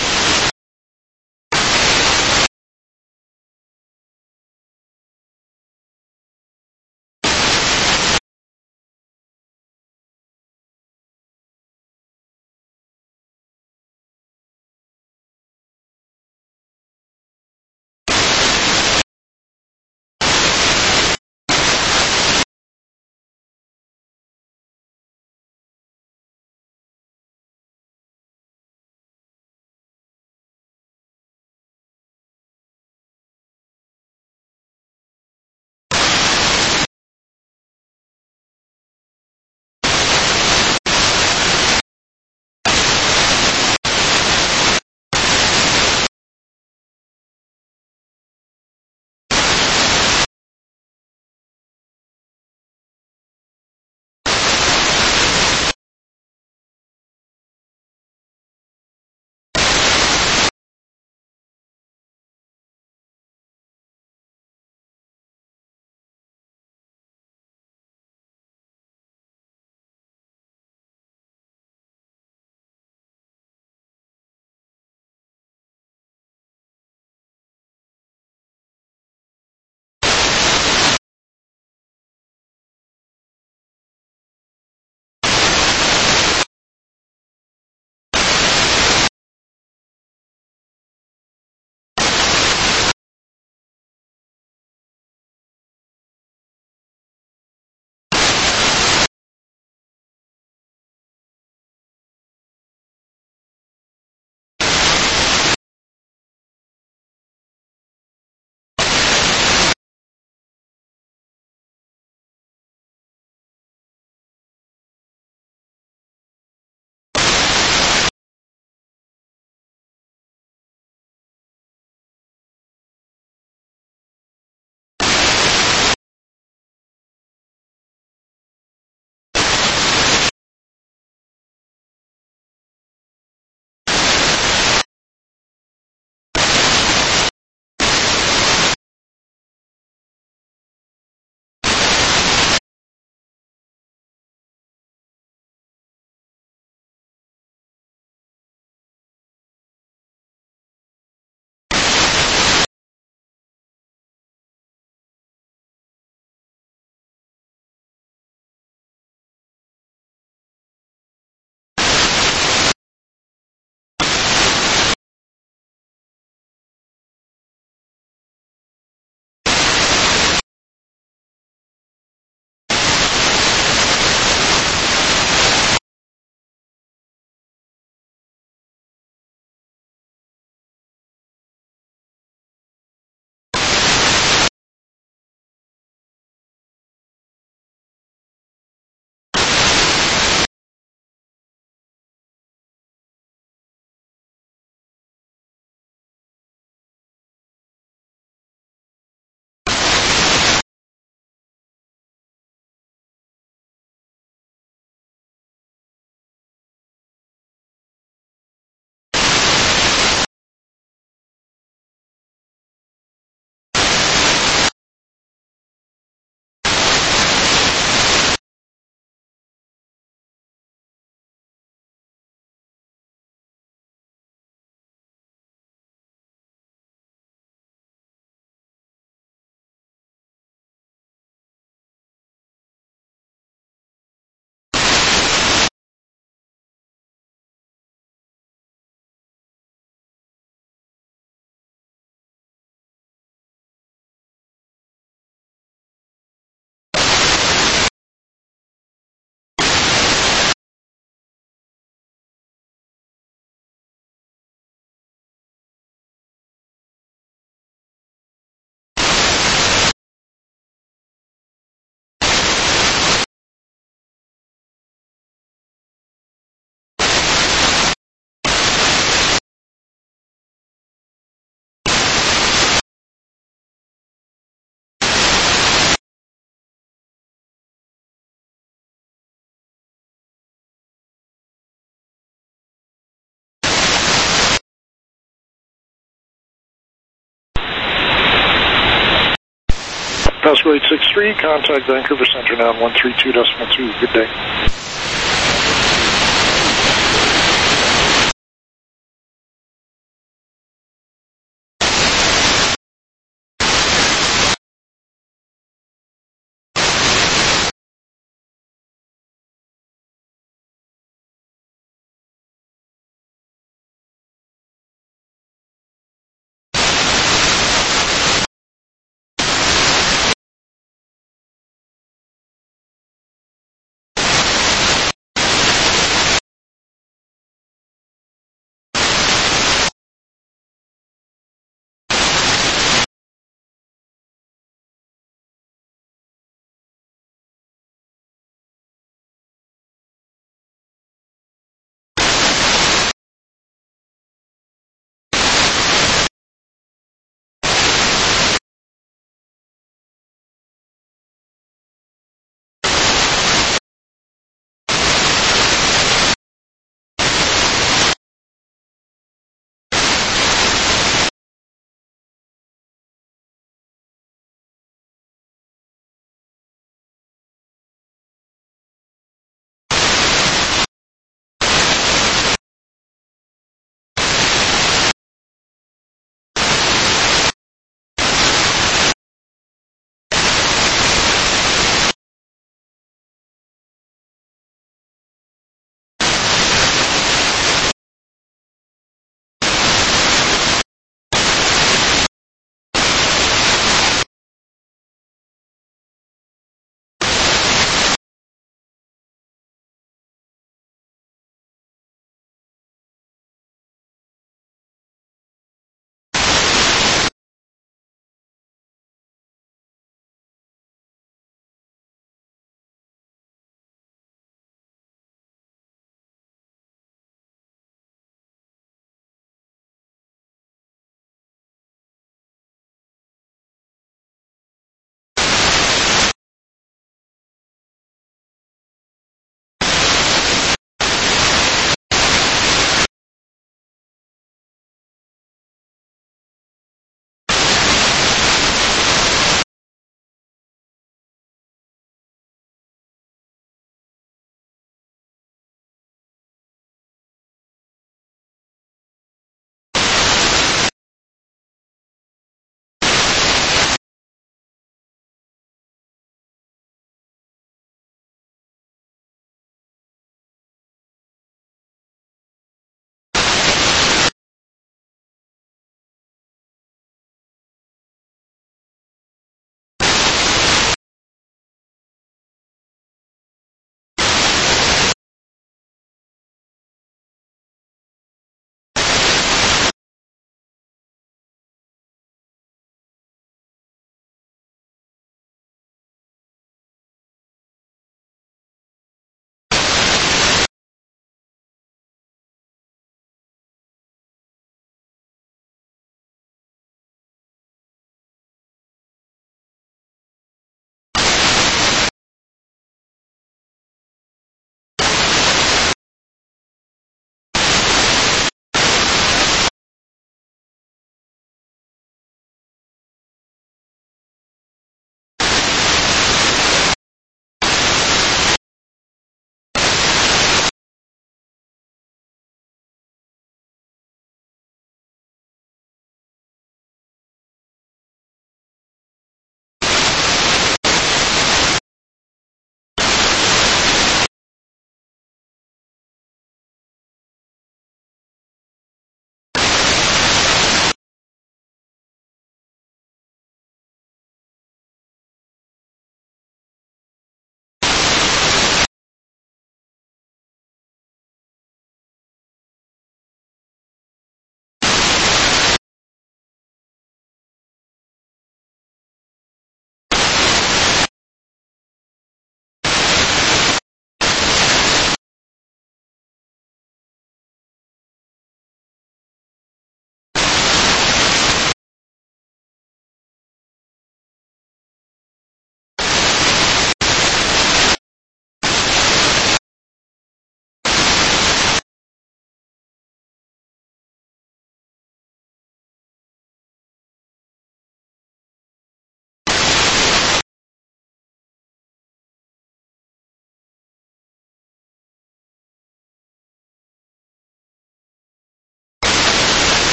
Pasco eight six three, contact Vancouver Center now on one three two decimal two. Good day.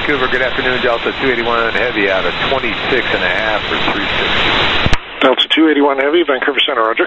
Vancouver, good afternoon, Delta two eighty-one Heavy out of twenty-six and a half for three sixty. Delta two eighty-one Heavy, Vancouver Center, roger.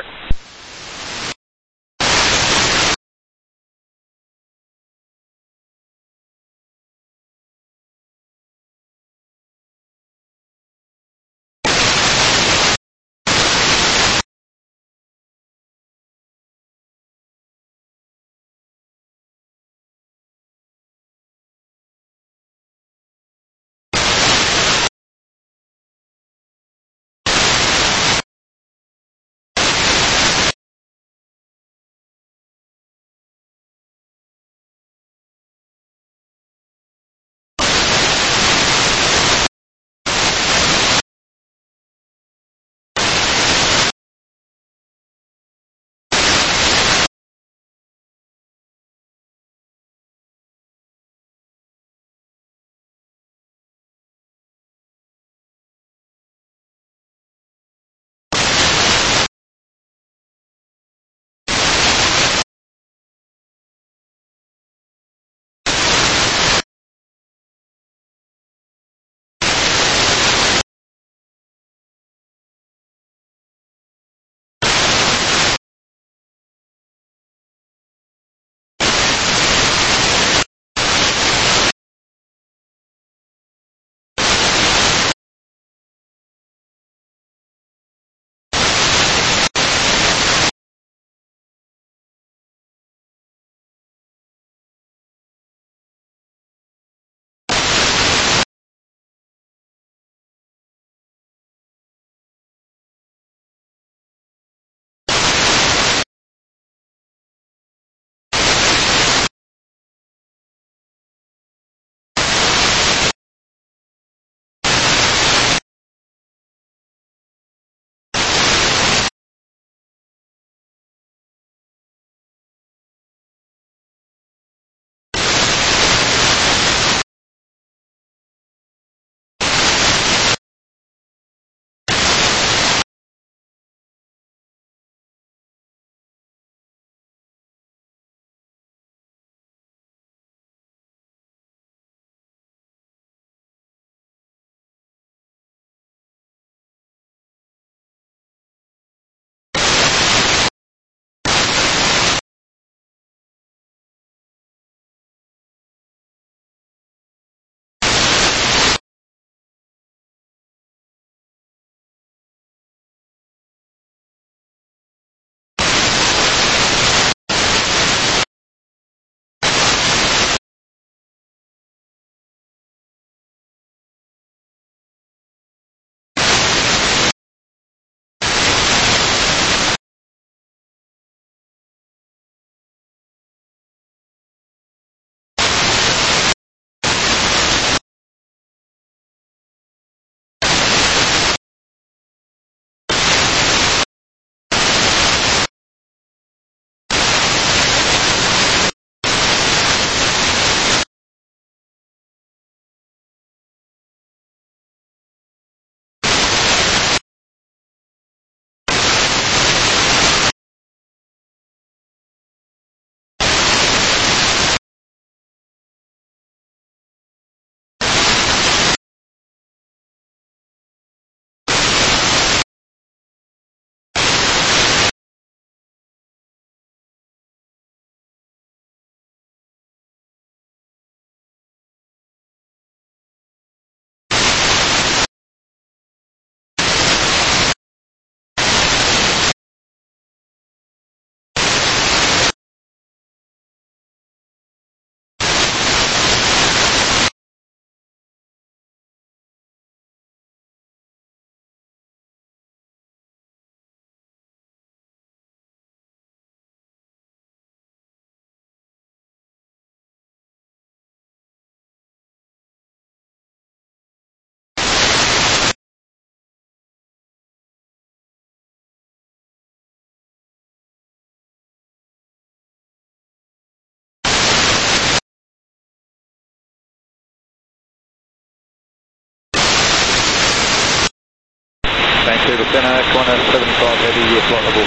Vancouver Center, corner seventy-five Heavy, flight level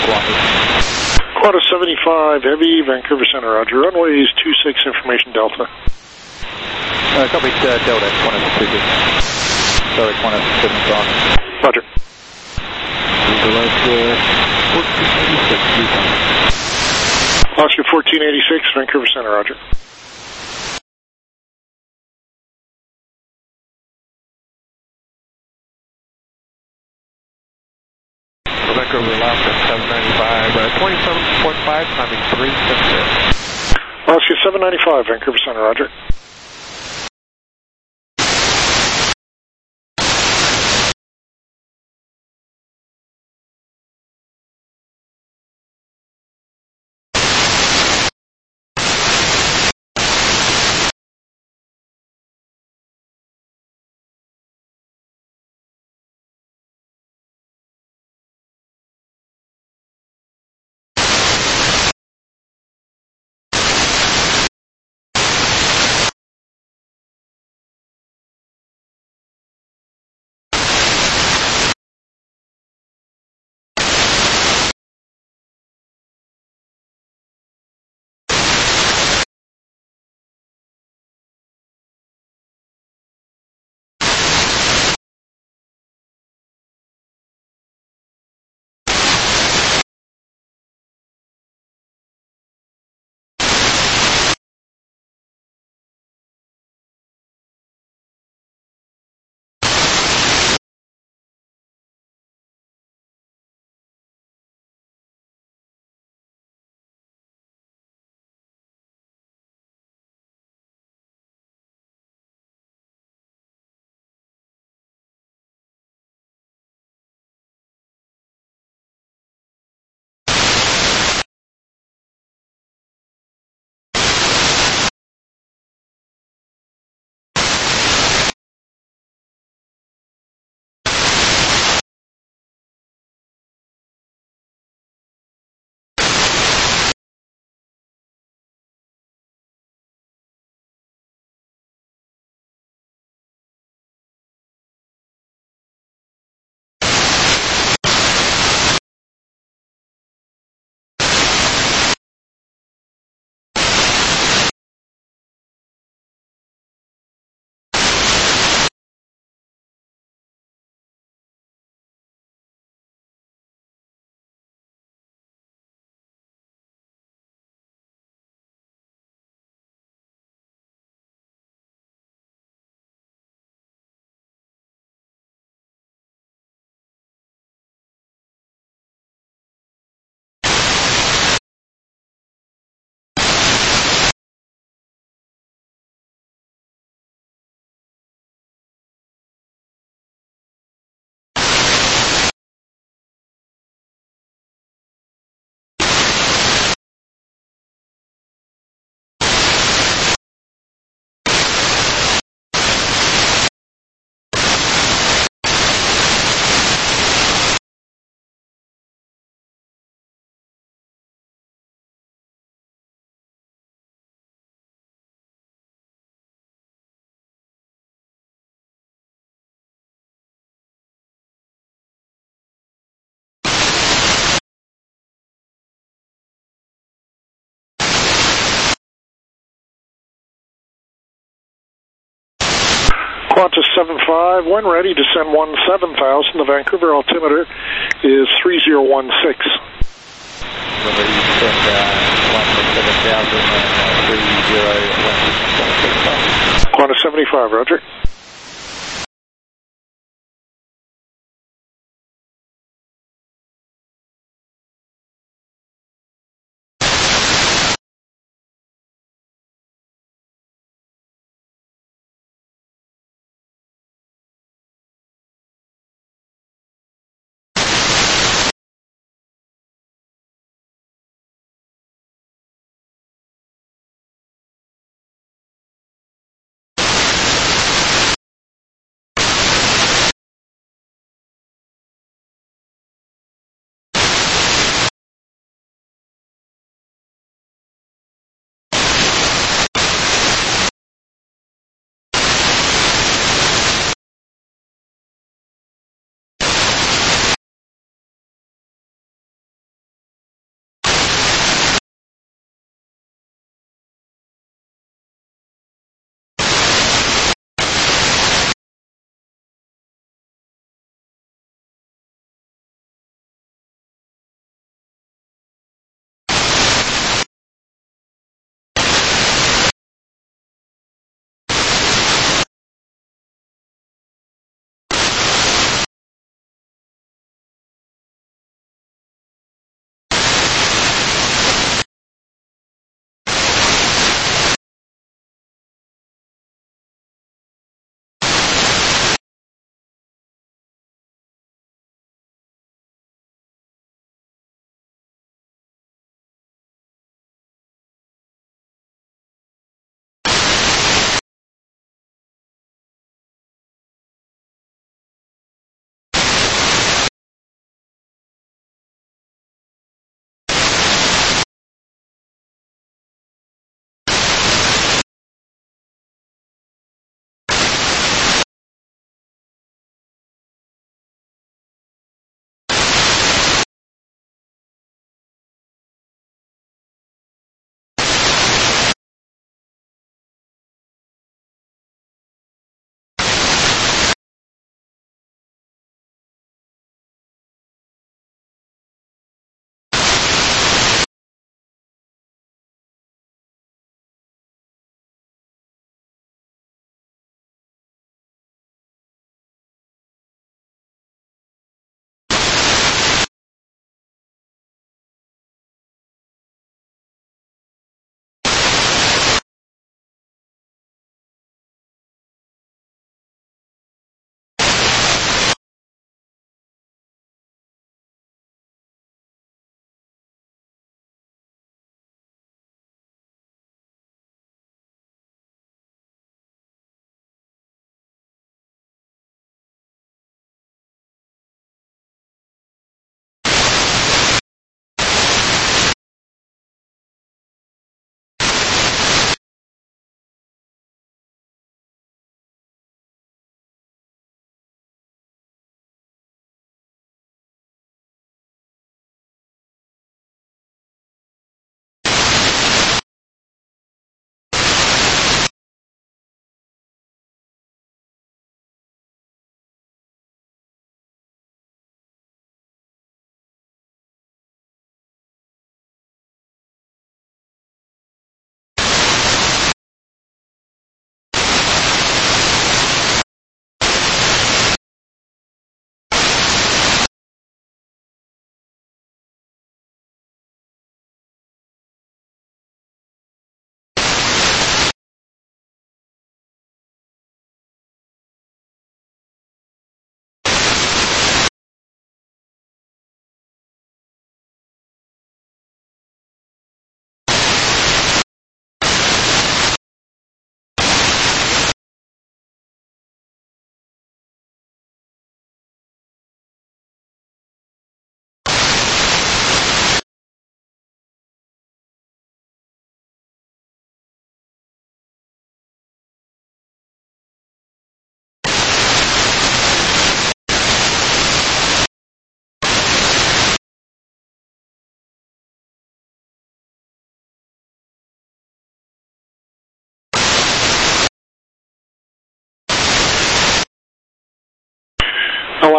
Qantas. Quarter seventy-five Heavy, Vancouver Center, roger. Runways two six, information Delta. Uh, copy, uh, Delta, Qantas two six. Sorry, Qantas seven five. Roger. fourteen eighty-six, Oscar fourteen eighty-six, Vancouver Center, roger. Vancouver, Alaska seven ninety-five, uh, twenty-seven point five, climbing three six zero. Oscar seven ninety-five, Vancouver Center, roger. Qantas seven five, when ready, descend one seven thousand. The Vancouver altimeter is three zero one six. Remember, you descend uh, one seven thousand and three zero one six. Qantas seventy-five, roger.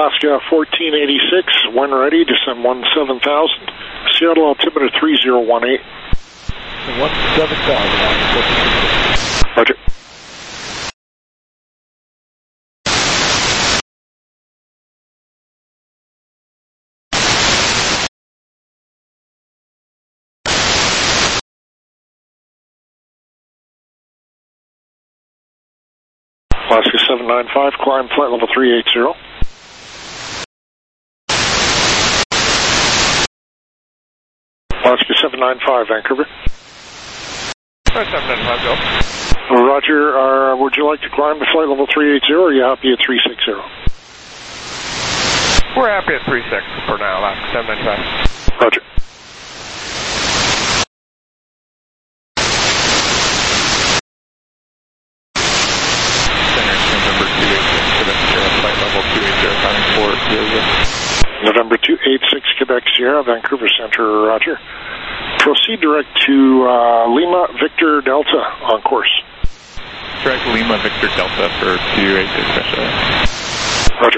Alaska fourteen eighty-six, when ready, descend one seven thousand. Seattle altimeter three zero one eight. one seven thousand. Roger. Alaska seven nine five, climb flight level three eighty. Alaska seven nine five, Vancouver. seven nine five, go. Roger, uh, would you like to climb to flight level three eighty, or are you happy at three sixty? We're happy at three six for now, Alaska seven nine five. Roger. November two eighty-six, Quebec Sierra, Vancouver Center, Roger. Proceed direct to uh, Lima Victor Delta on course. Direct Lima Victor Delta for two eighty-six. Roger.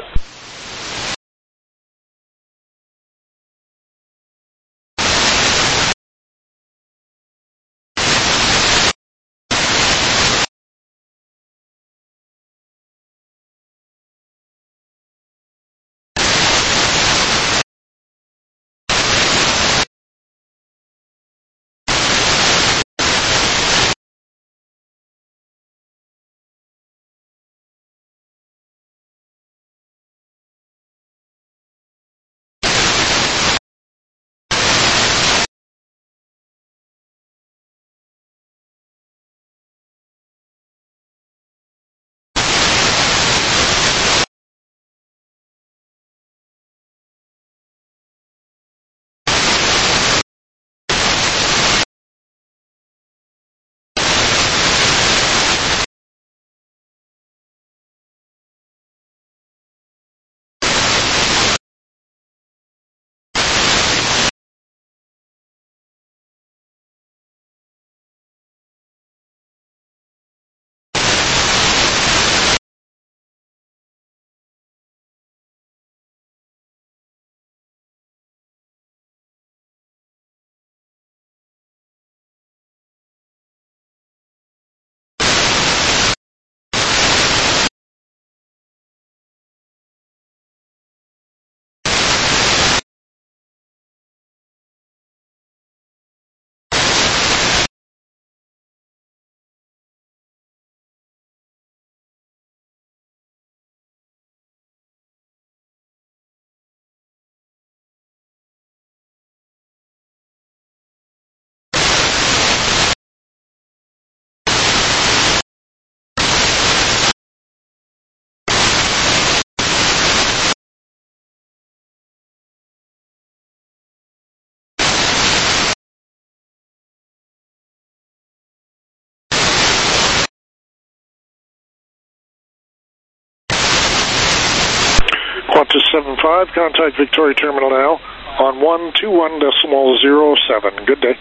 Qantas seven five, contact Victoria Terminal now on one two one decimal zero seven. Good day.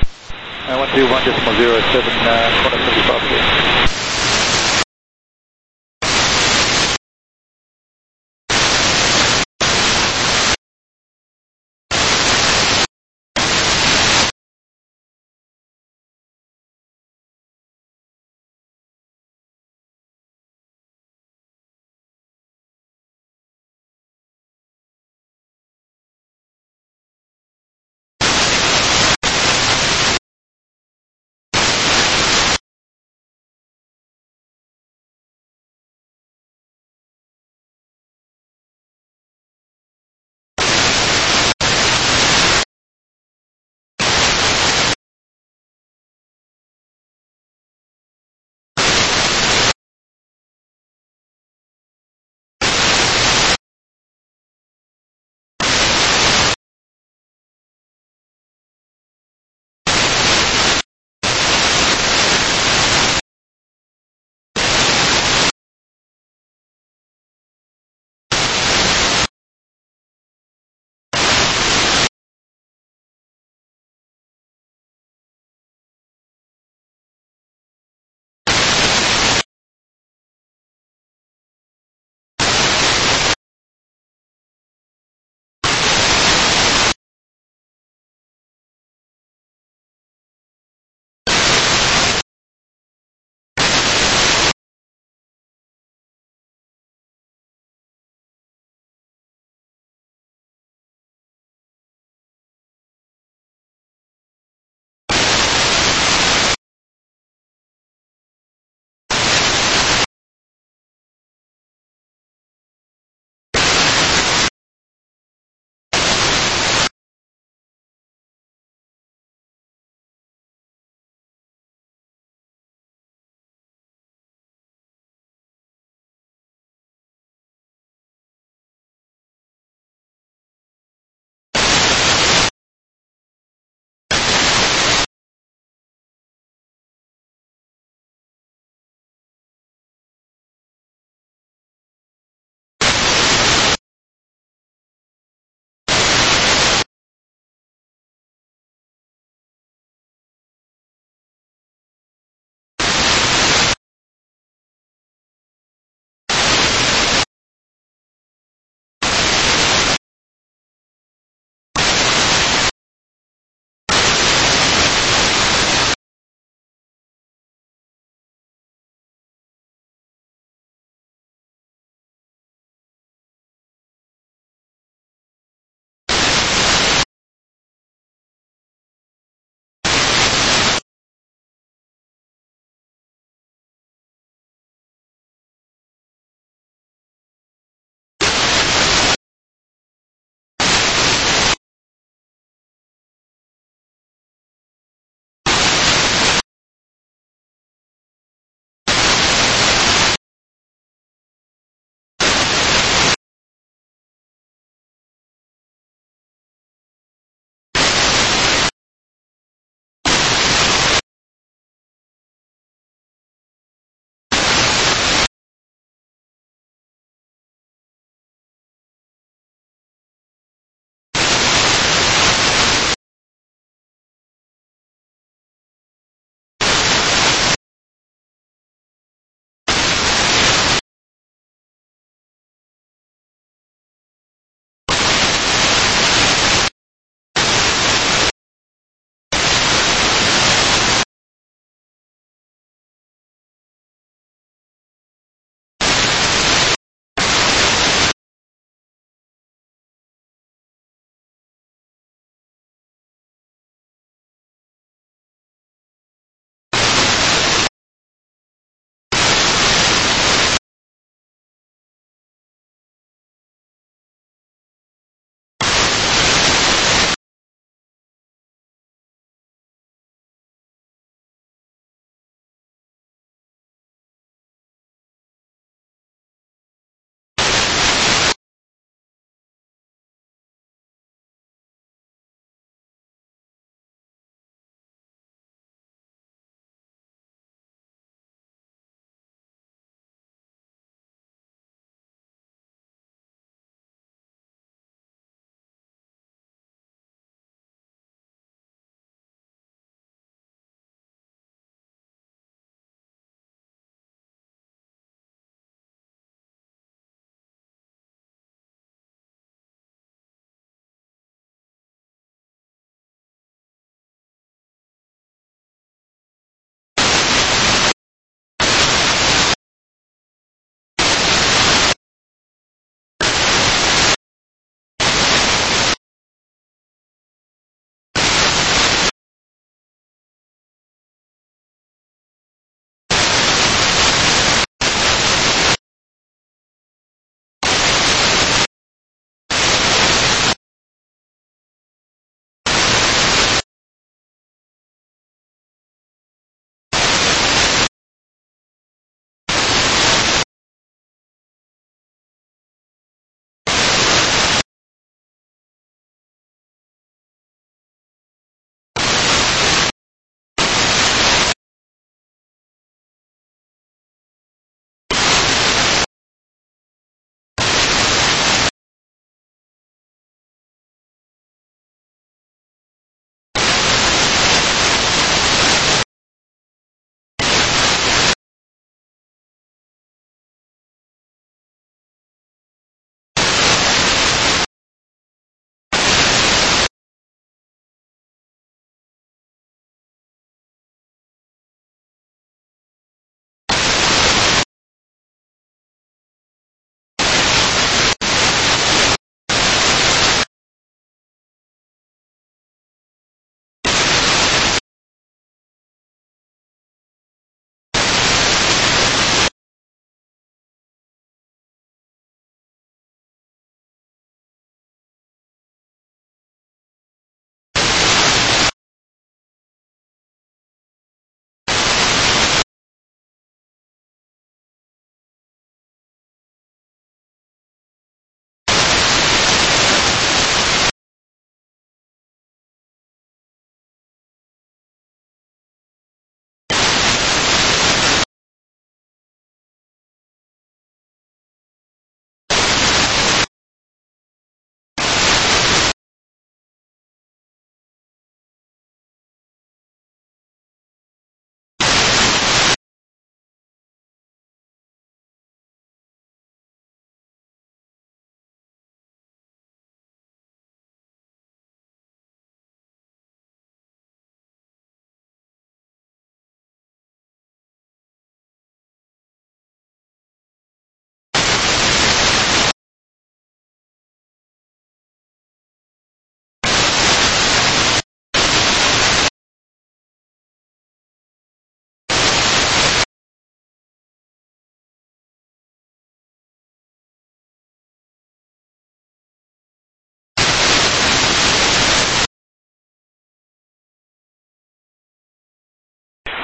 I one two one decimal zero seven, uh, Qantas seventy-five.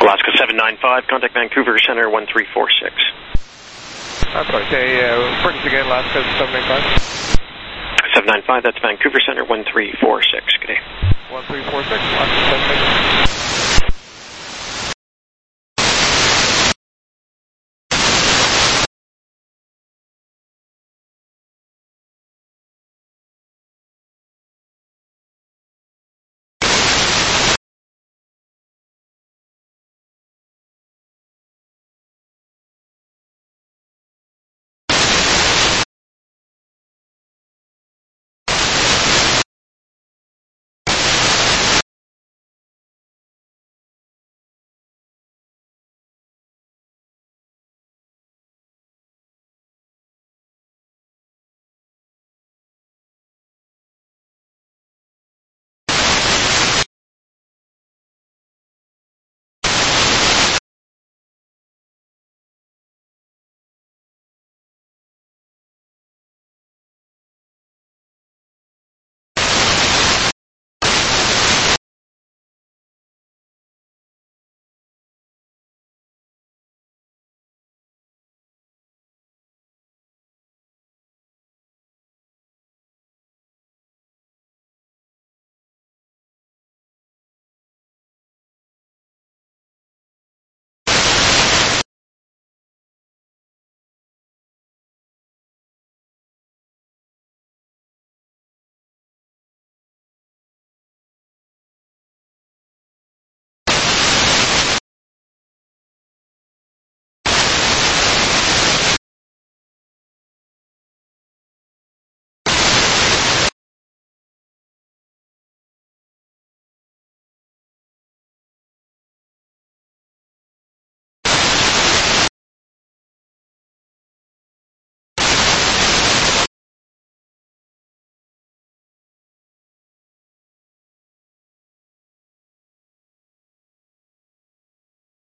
Alaska seven nine five, contact Vancouver Center one three four six. I'm sorry, say, uh, frequency again, Alaska seven nine five. seven nine five, that's Vancouver Center one three four six. Good day. one three four six, Alaska seven nine five.